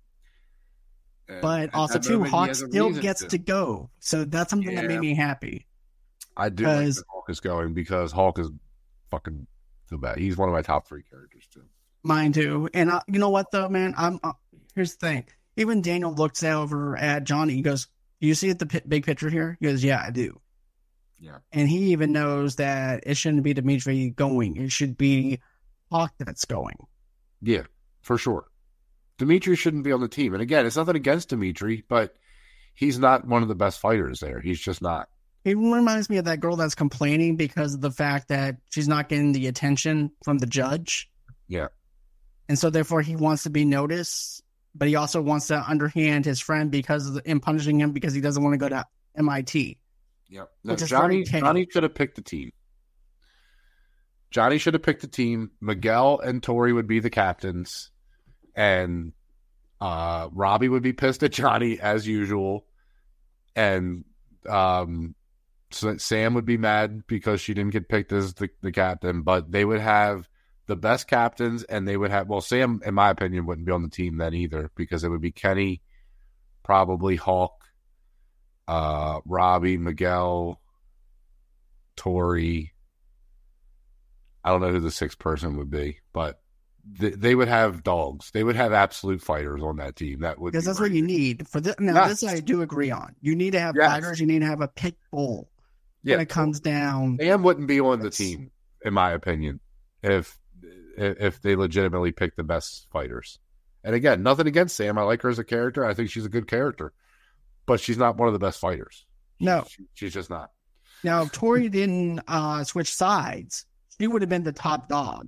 But also, too, Hawk still gets to go. So that's something that made me happy. I do like that Hawk is going because Hawk is fucking so bad. He's one of my top 3 characters too. Mine too. And you know what though, man? Here's the thing. Even Daniel looks over at Johnny. He goes, "Do you see the big picture here?" He goes, "Yeah, I do." Yeah. And he even knows that it shouldn't be Dimitri going. It should be Hawk that's going. Yeah, for sure. Dimitri shouldn't be on the team. And again, it's nothing against Dimitri, but he's not one of the best fighters there. He's just not. It reminds me of that girl that's complaining because of the fact that she's not getting the attention from the judge. Yeah. And so therefore he wants to be noticed, but he also wants to underhand his friend in punishing him because he doesn't want to go to MIT. Yeah. No, Johnny should have picked the team. Johnny should have picked the team. Miguel and Tori would be the captains. And Robbie would be pissed at Johnny as usual. And so Sam would be mad because she didn't get picked as the captain, but they would have the best captains, and they would have, well, Sam, in my opinion, wouldn't be on the team then either because it would be Kenny, probably Hawk, Robbie, Miguel, Tori. I don't know who the 6th person would be, but they would have dogs. They would have absolute fighters on that team. That would, because that's what you need for this. Now, this I do agree on. You need to have fighters. You need to have a pit bull. When it comes down, Sam wouldn't be on the team, in my opinion, if they legitimately pick the best fighters. And again, nothing against Sam. I like her as a character. I think she's a good character, but she's not one of the best fighters. No, she's just not. Now, if Tori didn't switch sides, she would have been the top dog.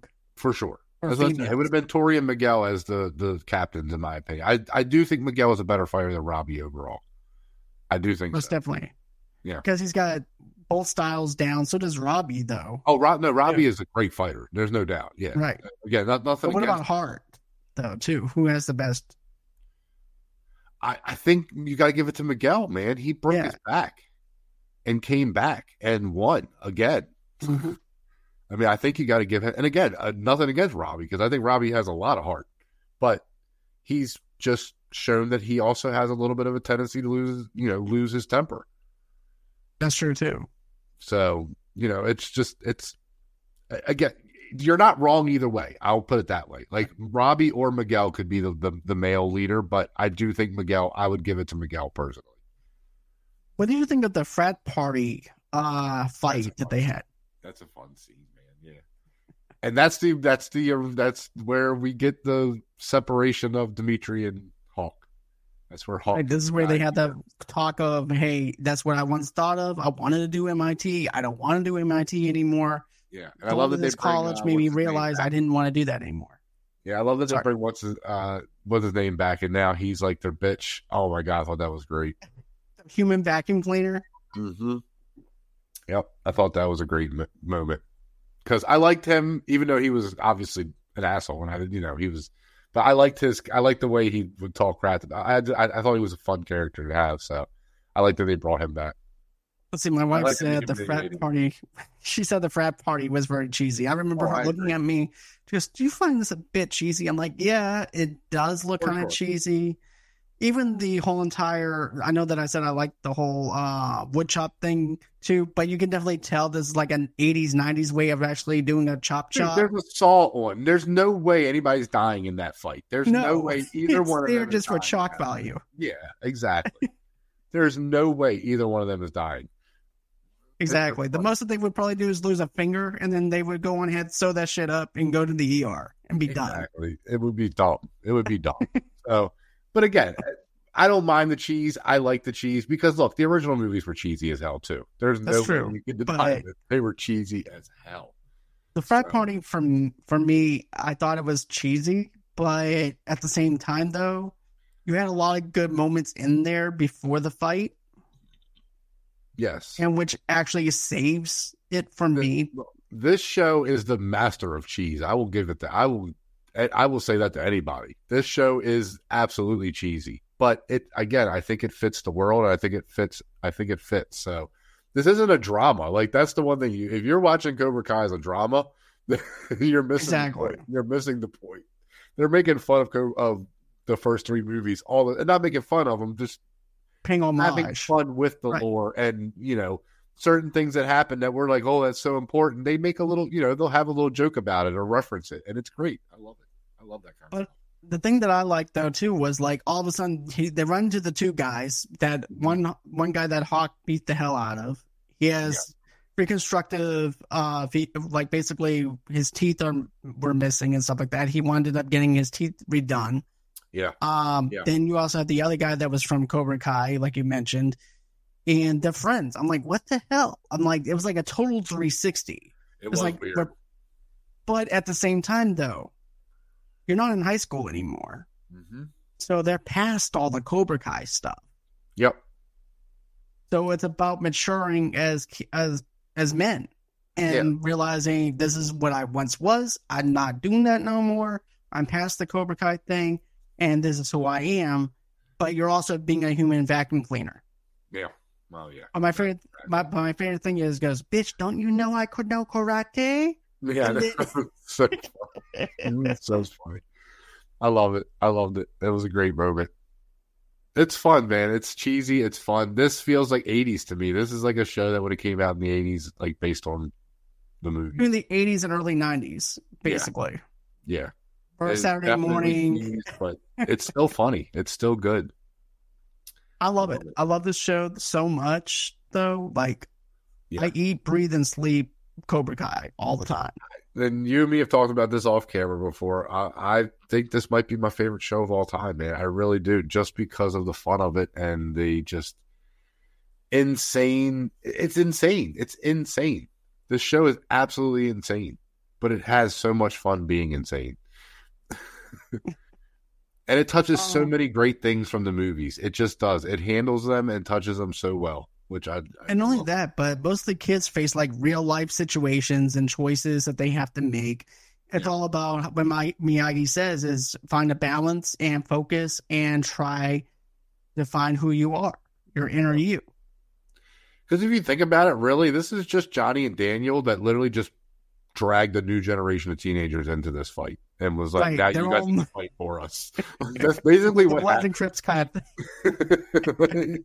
for sure. Or It would females. have been Tori and Miguel as the captains, in my opinion. I do think Miguel is a better fighter than Robbie overall. I do think Most so. definitely. Yeah. Because he's got both styles down. So does Robbie, though. Oh, Robbie is a great fighter. There's no doubt. Yeah. Right. Again, nothing. But what against- about Hart, though, too? Who has the best? I think you got to give it to Miguel, man. He broke Yeah. his back and came back and won again. Mhm. I mean, I think you got to give him, and again, nothing against Robbie, because I think Robbie has a lot of heart, but he's just shown that he also has a little bit of a tendency to lose his temper. That's true, too. So, it's again, you're not wrong either way. I'll put it that way. Like Robbie or Miguel could be the male leader, but I do think Miguel, I would give it to Miguel personally. What do you think of the frat party fight that they had? That's a fun scene, man. Yeah. And that's where we get the separation of Dimitri and Hawk. That's where Hawk. Like, this is where they had the talk of, hey, that's what I once thought of. I wanted to do MIT. I don't want to do MIT anymore. Yeah. And I love that this they bring, college made me what's his name realize back. I didn't want to do that anymore. Yeah, I love that Sorry. they bring what's his name back, and now he's like their bitch. Oh my god, I thought that was great. Human vacuum cleaner. Mm-hmm. Yep, I thought that was a great moment because I liked him, even though he was obviously an asshole, and he was. But I liked the way he would talk crap. I thought he was a fun character to have, so I like that they brought him back. Let's see, my wife like said the the frat humiliating. party. She said the frat party was very cheesy. I remember Oh, her I looking agree. at me. She goes, "Do you find this a bit cheesy?" I'm like, "Yeah, it does look For kind of sure. cheesy." Even the whole entire. I know that I said I like the whole woodchop thing too, but you can definitely tell this is like an '80s, '90s way of actually doing a chop Dude, chop. there's a saw on. There's no way anybody's dying in that fight. There's no way either it's one of there them is just for dying shock in that. value. Yeah, exactly. There's no way either one of them is dying. Exactly. The funny. most that they would probably do is lose a finger, and then they would go on ahead, sew that shit up, and go to the ER and be done. Exactly. It would be dumb. So, but again, I don't mind the cheese. I like the cheese because look, the original movies were cheesy as hell too. There's That's no true, way you could but- deny it. They were cheesy as hell. The frat So- party for me, I thought it was cheesy, but at the same time, though, you had a lot of good moments in there before the fight, Yes. and which actually saves it for me. This show is the master of cheese. I will give it that. I will say that to anybody. This show is absolutely cheesy, but I think it fits the world. And I think it fits. So this isn't a drama. Like that's the one thing if you're watching Cobra Kai as a drama, you're missing Exactly. the point. You're missing the point. They're making fun of the first three movies, and not making fun of them, just Paying having homage. fun with the Right. lore and certain things that happen that we're like, oh, that's so important. They make a little, they'll have a little joke about it or reference it, and it's great. I love it. I love that kind of But stuff. the thing that I liked though too was like all of a sudden they run into the two guys that one guy that Hawk beat the hell out of. He has reconstructive, like basically his teeth were missing and stuff like that. He ended up getting his teeth redone. Yeah. Yeah. Then you also had the other guy that was from Cobra Kai, like you mentioned, and they're friends. I'm like, what the hell? I'm like, it was like a total 360. It was like, weird. but at the same time, though, you're not in high school anymore, Mm-hmm. so they're past all the Cobra Kai stuff. Yep. So it's about maturing as men and realizing this is what I once was. I'm not doing that no more. I'm past the Cobra Kai thing, and this is who I am. But you're also being a human vacuum cleaner. Yeah. Well, yeah. My favorite, my favorite thing goes, bitch, don't you know I could know karate? Yeah. And then- So funny. So funny. I love it. I loved it. It was a great moment. It's fun, man. It's cheesy. It's fun. This feels like 80s to me. This is like a show that would have came out in the 80s, like based on the movie. Between the 80s and early 90s, basically. Yeah. For a It's Saturday definitely morning. 80s, but it's still funny. It's still good. I love it. Love it. I love this show so much, though. Like, Yeah. I eat, breathe, and sleep Cobra Kai all the time. And you and me have talked about this off camera before. I think this might be my favorite show of all time, man. I really do, just because of the fun of it and the just insane. It's insane. It's insane. This show is absolutely insane. but it has so much fun being insane. And it touches so many great things from the movies. It just does. It handles them and touches them so well, which I and only love. that, but most of the kids face like real life situations and choices that they have to make. It's all about what Miyagi says is find a balance and focus and try to find who you are, your inner you. Because if you think about it, really, this is just Johnny and Daniel that literally just dragged a new generation of teenagers into this fight and was like, now you guys can fight for us. That's basically what happened. Crips kind of thing.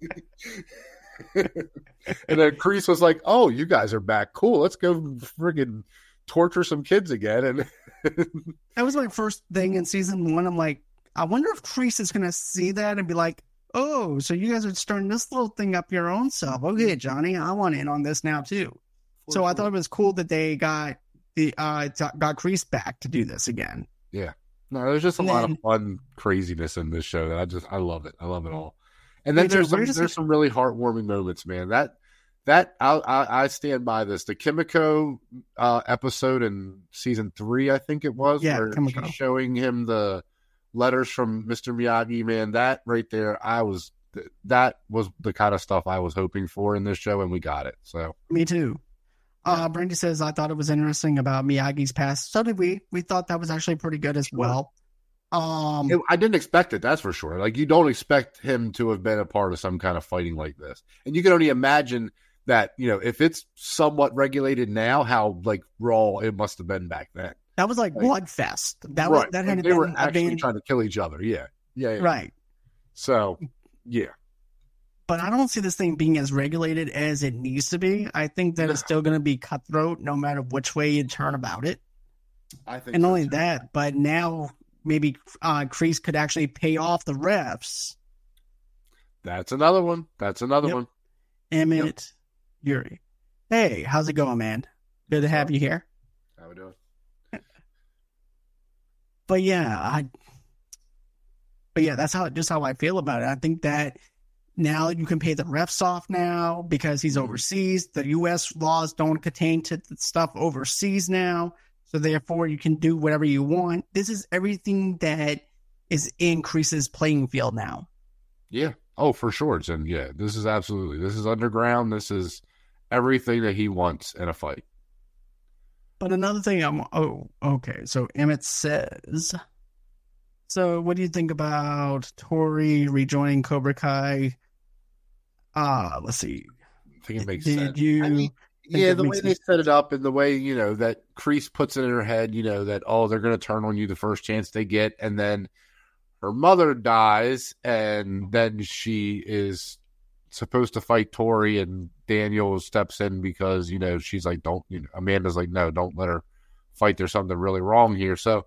And then Kreese was like, oh, you guys are back. Cool. Let's go friggin' torture some kids again. And that was my first thing in season 1. I'm like, I wonder if Kreese is going to see that and be like, oh, so you guys are starting this little thing up your own self. Okay, Johnny, I want in on this now too. So I thought it was cool that they got Kreese back to do this again. Yeah. No, there's just a lot of fun craziness in this show that I love it. I love it all. And then there's some really heartwarming moments, man. That I stand by this. The Kimiko episode in season 3, I think it was, where Kimiko. she's showing him the letters from Mr. Miyagi, man. That right there, that was the kind of stuff I was hoping for in this show, and we got it. So me too. Brandy says, I thought it was interesting about Miyagi's past. So did we. We thought that was actually pretty good as well. I didn't expect it, that's for sure. Like, you don't expect him to have been a part of some kind of fighting like this. And you can only imagine that, if it's somewhat regulated now, how, like, raw it must have been back then. That was like Bloodfest. They were actually trying to kill each other. Yeah. Right. So, yeah. But I don't see this thing being as regulated as it needs to be. I think that it's still going to be cutthroat no matter which way you turn about it. I think, and not only that, but now maybe Kreese could actually pay off the refs. That's another one. One. Emmett, Yuri. Hey, how's it going, man? Good to have you here. How we doing? But yeah, that's how I feel about it. I think that now you can pay the refs off now because he's overseas. The U.S. laws don't pertain to the stuff overseas now. So therefore, you can do whatever you want. This is everything that is in Kreese's playing field now. Yeah. Oh, for sure. This is underground. This is everything that he wants in a fight. But another thing okay. So Emmett says, so what do you think about Tori rejoining Cobra Kai? Let's see. I think it makes sense. The way they set it up and the way, that Kreese puts it in her head, that, they're going to turn on you the first chance they get. And then her mother dies and then she is supposed to fight Tori and Daniel steps in because, she's like, Amanda's like, no, don't let her fight. There's something really wrong here. So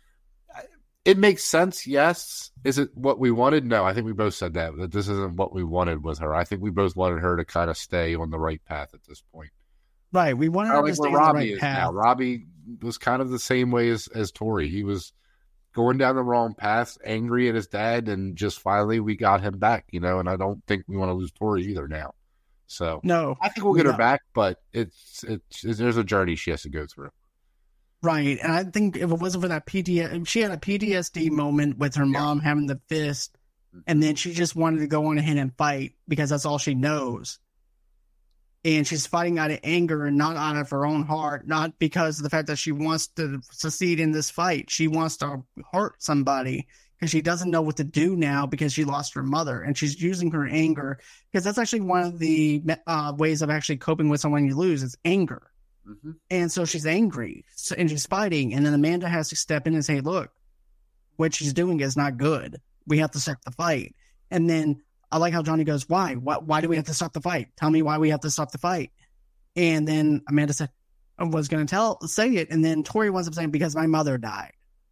it makes sense. Yes. Is it what we wanted? No, I think we both said that this isn't what we wanted with her. I think we both wanted her to kind of stay on the right path at this point. Right. We wanted her to stay on the right path. Now. Robbie was kind of the same way as Tori. He was going down the wrong path, angry at his dad, and just finally we got him back, and I don't think we want to lose Tori either now. So no, I think we'll get her back, but it's there's a journey she has to go through. Right. And I think if it wasn't for that she had a PTSD moment with her mom having the fist, and then she just wanted to go on ahead and fight because that's all she knows. And she's fighting out of anger and not out of her own heart, not because of the fact that she wants to succeed in this fight. She wants to hurt somebody because she doesn't know what to do now because she lost her mother. And she's using her anger because that's actually one of the ways of actually coping with someone you lose is anger. Mm-hmm. And so she's angry and she's fighting. And then Amanda has to step in and say, look, what she's doing is not good. We have to stop the fight. And then I like how Johnny goes, why? Why do we have to stop the fight? Tell me why we have to stop the fight. And then Amanda said, I was going to say it. And then Tori winds up saying, because my mother died.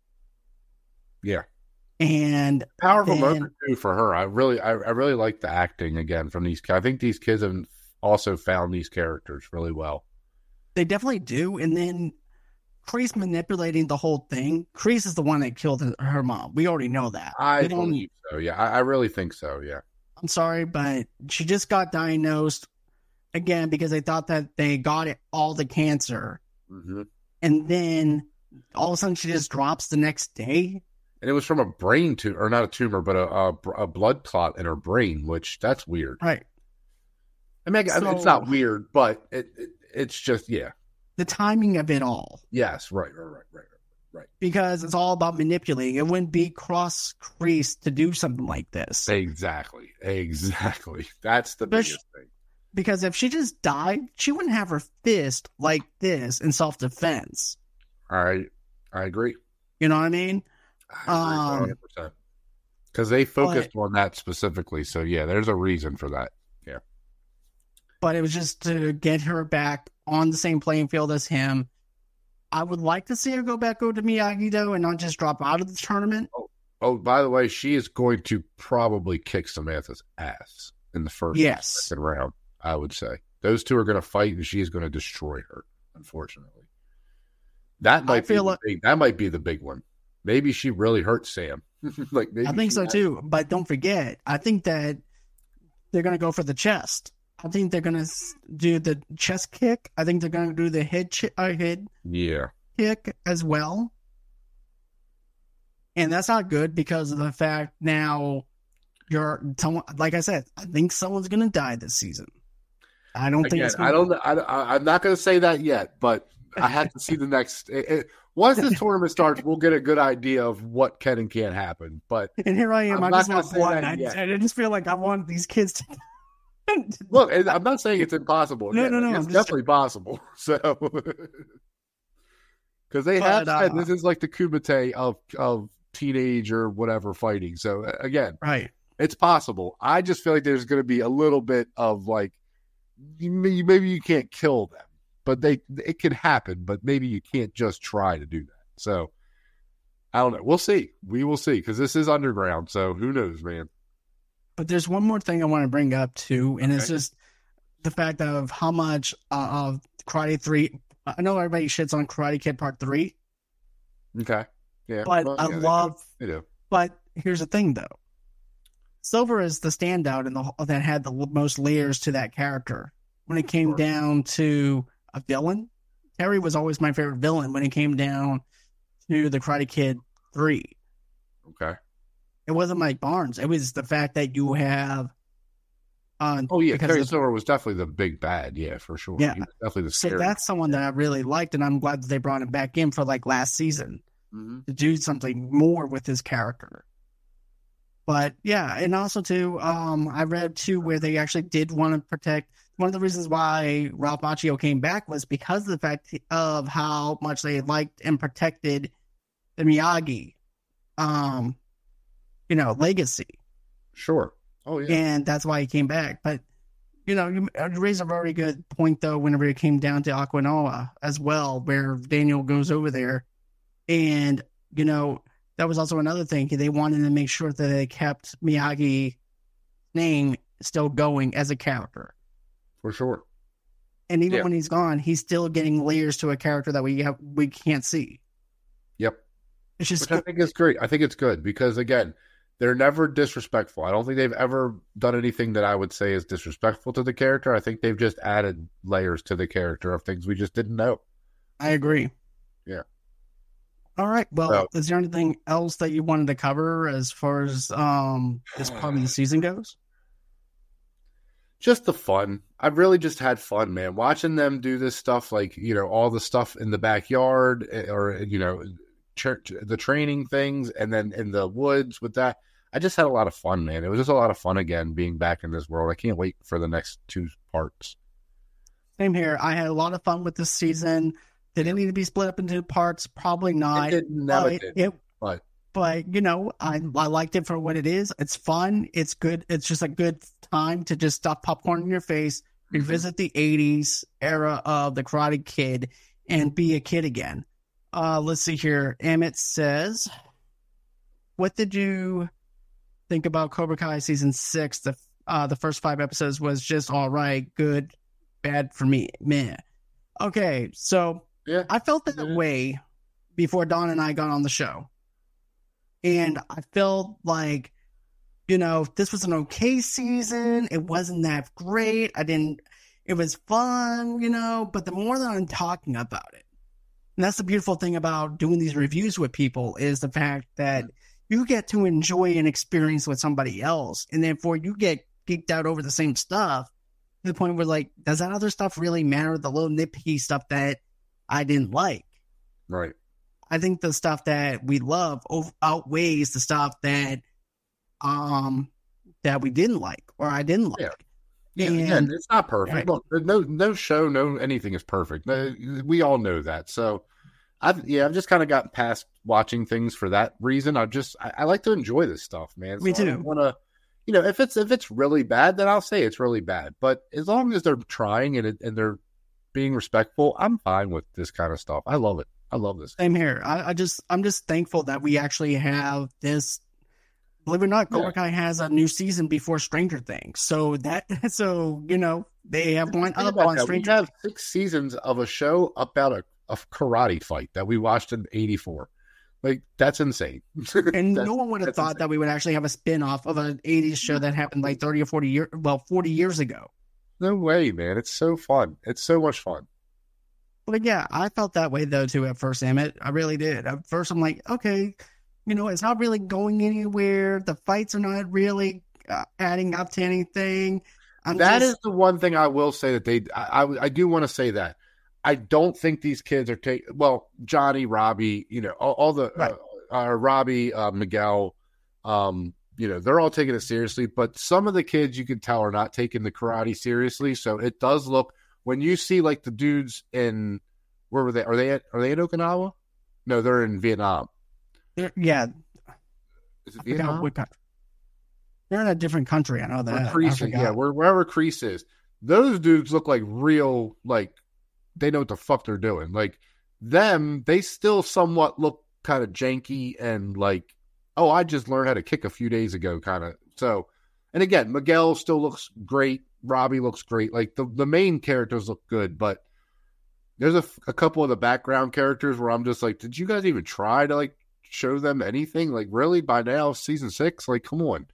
Yeah. And powerful moment too for her. I really like the acting again from these. I think these kids have also found these characters really well. They definitely do. And then Kreese manipulating the whole thing. Kreese is the one that killed her mom. We already know that. I believe so. Yeah. I really think so. Yeah. I'm sorry, but she just got diagnosed again because they thought that they got all the cancer. Mm-hmm. and then all of a sudden she just drops the next day. And it was from a brain tumor, or not a tumor, but a blood clot in her brain, which that's weird. Right. I mean, it's not weird, but it's just, yeah. The timing of it all. Yes, right. Because it's all about manipulating. It wouldn't be cross-creased to do something like this. Exactly. That's the biggest thing. Because if she just died, she wouldn't have her fist like this in self-defense. I agree. You know what I mean? 100%. Because they focused on that specifically. So, yeah, there's a reason for that. Yeah. But it was just to get her back on the same playing field as him. I would like to see her go back over to Miyagi, though, and not just drop out of the tournament. Oh, by the way, she is going to probably kick Samantha's ass in the first second round, I would say. Those two are going to fight, and she's going to destroy her, unfortunately. That might be the big one. Maybe she really hurt Sam. I think so, too. But don't forget, I think that they're going to go for the chest. I think they're going to do the chest kick. I think they're going to do the head kick as well. And that's not good because of the fact now like I said, I think someone's going to die this season. I don't think it's I'm not going to say that yet, but I have to see the next. Once this tournament starts, we'll get a good idea of what can and can't happen. But and here I am. I just want one. I just feel like I want these kids to. Look, I'm not saying it's impossible. No. It's definitely possible. So, because they have said this is like the Kumite of teenage or whatever fighting. So again, right, it's possible. I just feel like there's going to be a little bit of like maybe you can't kill them, but it can happen. But maybe you can't just try to do that. So I don't know. We'll see. We will see because this is underground. So who knows, man. But there's one more thing I want to bring up too, and it's just the fact of how much of Karate 3. I know everybody shits on Karate Kid Part 3. Okay. Yeah. But they do. But here's the thing, though. Silver is the standout that had the most layers to that character. When it came down to a villain, Terry was always my favorite villain when it came down to the Karate Kid 3. Okay. It wasn't Mike Barnes. It was the fact that you have. Terry Silver was definitely the big bad. Yeah, for sure. Yeah, he was definitely the scary. So that's someone that I really liked, and I'm glad that they brought him back in for like last season to do something more with his character. But yeah, and also too, I read too where they actually did want to protect. One of the reasons why Ralph Macchio came back was because of the fact of how much they liked and protected the Miyagi. Legacy. Sure. Oh, yeah. And that's why he came back. But, you raised a very good point, though, whenever it came down to Okinawa as well, where Daniel goes over there. And, that was also another thing. They wanted to make sure that they kept Miyagi's name still going as a character. For sure. And even when he's gone, he's still getting layers to a character that we can't see. Yep. It's just Which I think is great. I think it's good because, again, they're never disrespectful. I don't think they've ever done anything that I would say is disrespectful to the character. I think they've just added layers to the character of things we just didn't know. I agree. Yeah. All right. Well, is there anything else that you wanted to cover as far as this part of the season goes? Just the fun. I've really just had fun, man. Watching them do this stuff, like, all the stuff in the backyard or, the training things, and then in the woods with that. I just had a lot of fun, man. It was just a lot of fun again being back in this world. I can't wait for the next 2 parts. Same here. I had a lot of fun with this season. Did it need to be split up into parts? Probably not. It never did. But I liked it for what it is. It's fun. It's good. It's just a good time to just stuff popcorn in your face, revisit the 80s era of the Karate Kid, and be a kid again. Let's see here. Emmett says, what did you think about Cobra Kai season 6? The first 5 episodes was just all right, good, bad for me, meh. Okay, so I felt that way before Don and I got on the show. And I felt like, this was an okay season. It wasn't that great. It was fun, but the more that I'm talking about it, And that's the beautiful thing about doing these reviews with people is the fact that you get to enjoy an experience with somebody else. And therefore you get geeked out over the same stuff to the point where, like, does that other stuff really matter? The little nitpicky stuff that I didn't like. Right. I think the stuff that we love outweighs the stuff that we didn't like or I didn't like. Yeah, and it's not perfect. Right. Look, no show, no anything is perfect. We all know that. So, I've just kind of gotten past watching things for that reason. I like to enjoy this stuff, man. So Me too. I want to, if it's really bad, then I'll say it's really bad. But as long as they're trying and they're being respectful, I'm fine with this kind of stuff. I love it. I love this. Same here. I'm just thankful that we actually have this. Believe it or not, Cobra Kai has a new season before Stranger Things. So they have one up on Stranger Things. We have 6 seasons of a show about a karate fight that we watched in '84. Like, that's insane. And no one would have thought that we would actually have a spin-off of an 80s show that happened like 30 or 40 years, 40 years ago. No way, man. It's so fun. It's so much fun. But yeah, I felt that way though too at first, Emmett. I really did. At first I'm like, okay, it's not really going anywhere. The fights are not really adding up to anything. That is the one thing I will say that I do want to say that. I don't think these kids are Johnny, Robbie, all the Robbie, Miguel, they're all taking it seriously, but some of the kids you can tell are not taking the karate seriously. So it does look, when you see like the dudes in, where were they? Are they in Okinawa? No, they're in Vietnam. Yeah. Is it Vietnam? They're in a different country. I know that. Wherever Kreese is. Those dudes look like real, like, they know what the fuck they're doing. Like, they still somewhat look kind of janky and like, oh, I just learned how to kick a few days ago, kind of. So, and again, Miguel still looks great. Robbie looks great. Like, the main characters look good, but there's a couple of the background characters where I'm just like, did you guys even try to like show them anything? Like, really? By now, season 6? Like, come on.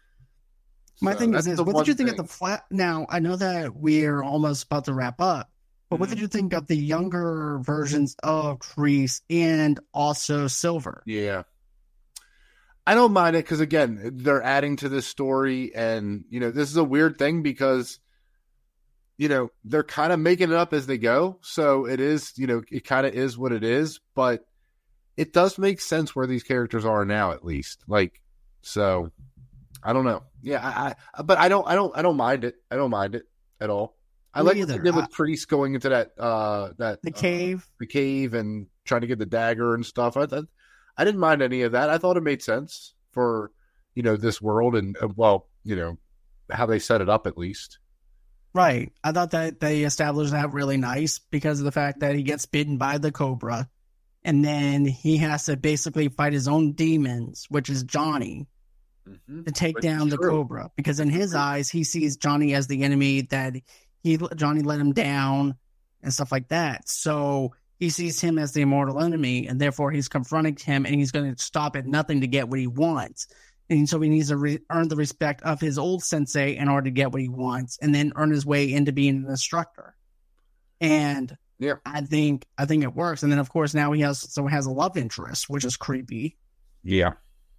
My thing is this. What did you think of the flat? Now, I know that we're almost about to wrap up, but what did you think of the younger versions of Kreese and also Silver? Yeah. I don't mind it because, again, they're adding to this story, and, this is a weird thing because, they're kind of making it up as they go. So it is, it kind of is what it is, but it does make sense where these characters are now, at least. Like, so I don't know. Yeah, but I don't mind it. I don't mind it at all. I like what they did with Kreese going into the cave and trying to get the dagger and stuff. I didn't mind any of that. I thought it made sense for, this world and, how they set it up at least. Right. I thought that they established that really nice because of the fact that he gets bitten by the cobra and then he has to basically fight his own demons, which is Johnny, to take down the cobra. Because in his eyes, he sees Johnny as the enemy that Johnny let him down and stuff like that. So he sees him as the immortal enemy, and therefore he's confronting him, and he's going to stop at nothing to get what he wants. And so he needs to earn the respect of his old sensei in order to get what he wants, and then earn his way into being an instructor. And yeah, I think it works. And then of course now he has a love interest, which is creepy. Yeah.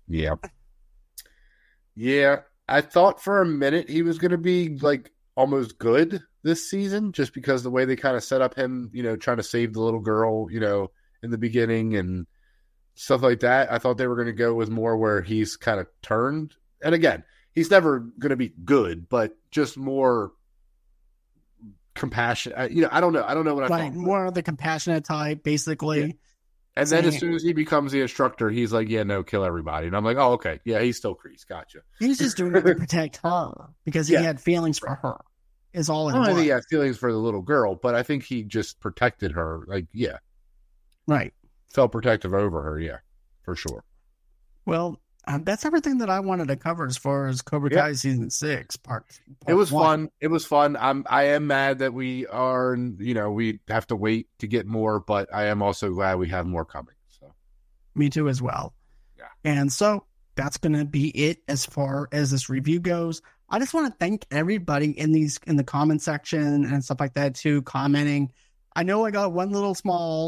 I thought for a minute he was going to be like almost good this season, just because the way they kind of set up him, trying to save the little girl, in the beginning and stuff like that. I thought they were going to go with more where he's kind of turned. And again, he's never going to be good, but just more compassion. I don't know. I don't know what I thought. More of the compassionate type, basically. Yeah. And then as soon as he becomes the instructor, he's like, yeah, no, kill everybody. And I'm like, oh, okay. Yeah, he's still Kreese. Gotcha. He's just doing it to protect her because he had feelings for her. Is all it was. I don't think he had feelings for the little girl, but I think he just protected her. Like, yeah. Right. Felt protective over her. Yeah, for sure. Well, that's everything that I wanted to cover as far as Cobra Kai season 6 part. It was fun. It was fun. I am mad that we are, we have to wait to get more, but I am also glad we have more coming. So, me too as well. Yeah. And so that's going to be it as far as this review goes. I just want to thank everybody in the comment section and stuff like that too, commenting. I know I got one little small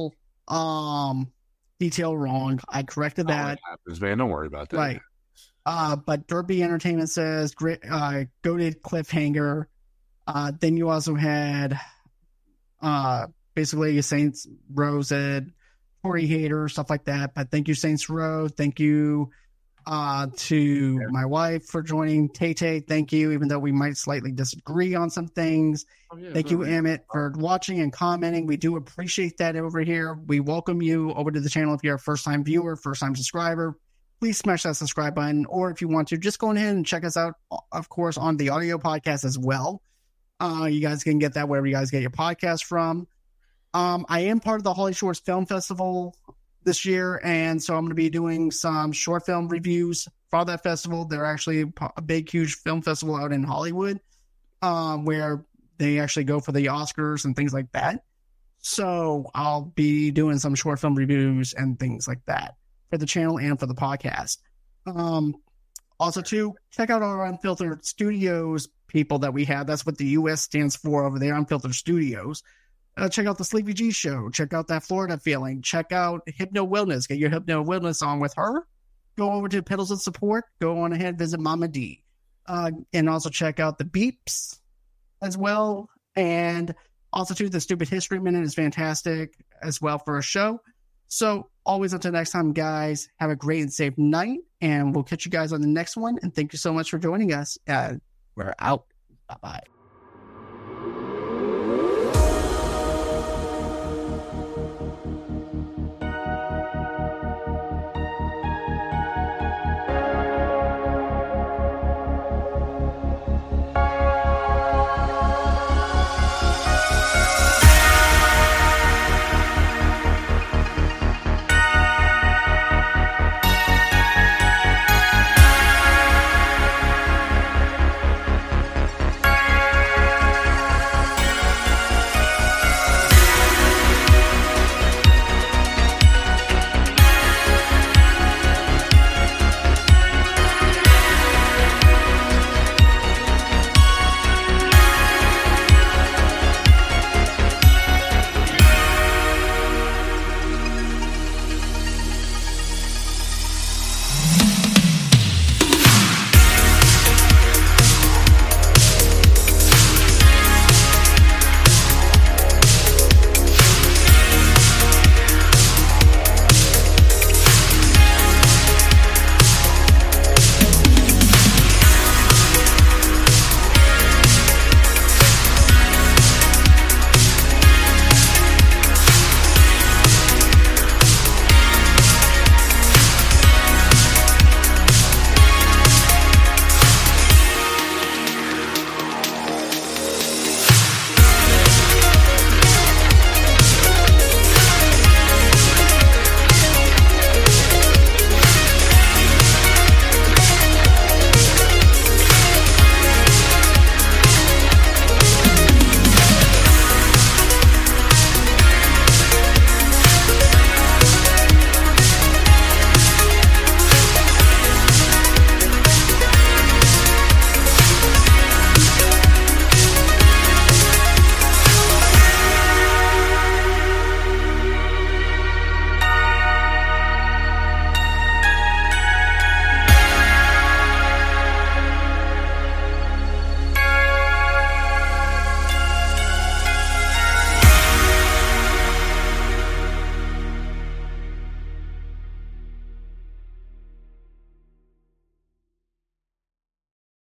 detail wrong. I corrected that. It happens, man. Don't worry about that. Right. But Derby Entertainment says great, goated cliffhanger. Then you also had basically Saints Row said Tory hater, stuff like that. But thank you, Saints Row. Thank you to my wife for joining. Tay, thank you, even though we might slightly disagree on some things. Thank you, Emmett, for watching and commenting. We do appreciate that over here. We welcome you over to the channel if you're a first-time viewer, first-time subscriber. Please smash that subscribe button, or if you want to, just go ahead and check us out, of course, on the audio podcast as well. You guys can get that wherever you guys get your podcast from. I am part of the Holly Shores Film Festival this year, and so I'm going to be doing some short film reviews for that festival. They're actually a big, huge film festival out in Hollywood, where they actually go for the Oscars and things like that. So I'll be doing some short film reviews and things like that for the channel and for the podcast. Also, too, check out our Unfiltered Studios people that we have. That's what the US stands for over there, Unfiltered Studios. Check out the Sleepy G Show. Check out That Florida Feeling. Check out Hypno Wellness. Get your Hypno Wellness on with her. Go over to Pedals and Support. Go on ahead, visit Mama D. And also check out the Beeps as well. And also, too, the Stupid History Minute is fantastic as well for a show. So always until next time, guys, have a great and safe night. And we'll catch you guys on the next one. And thank you so much for joining us. We're out. Bye-bye.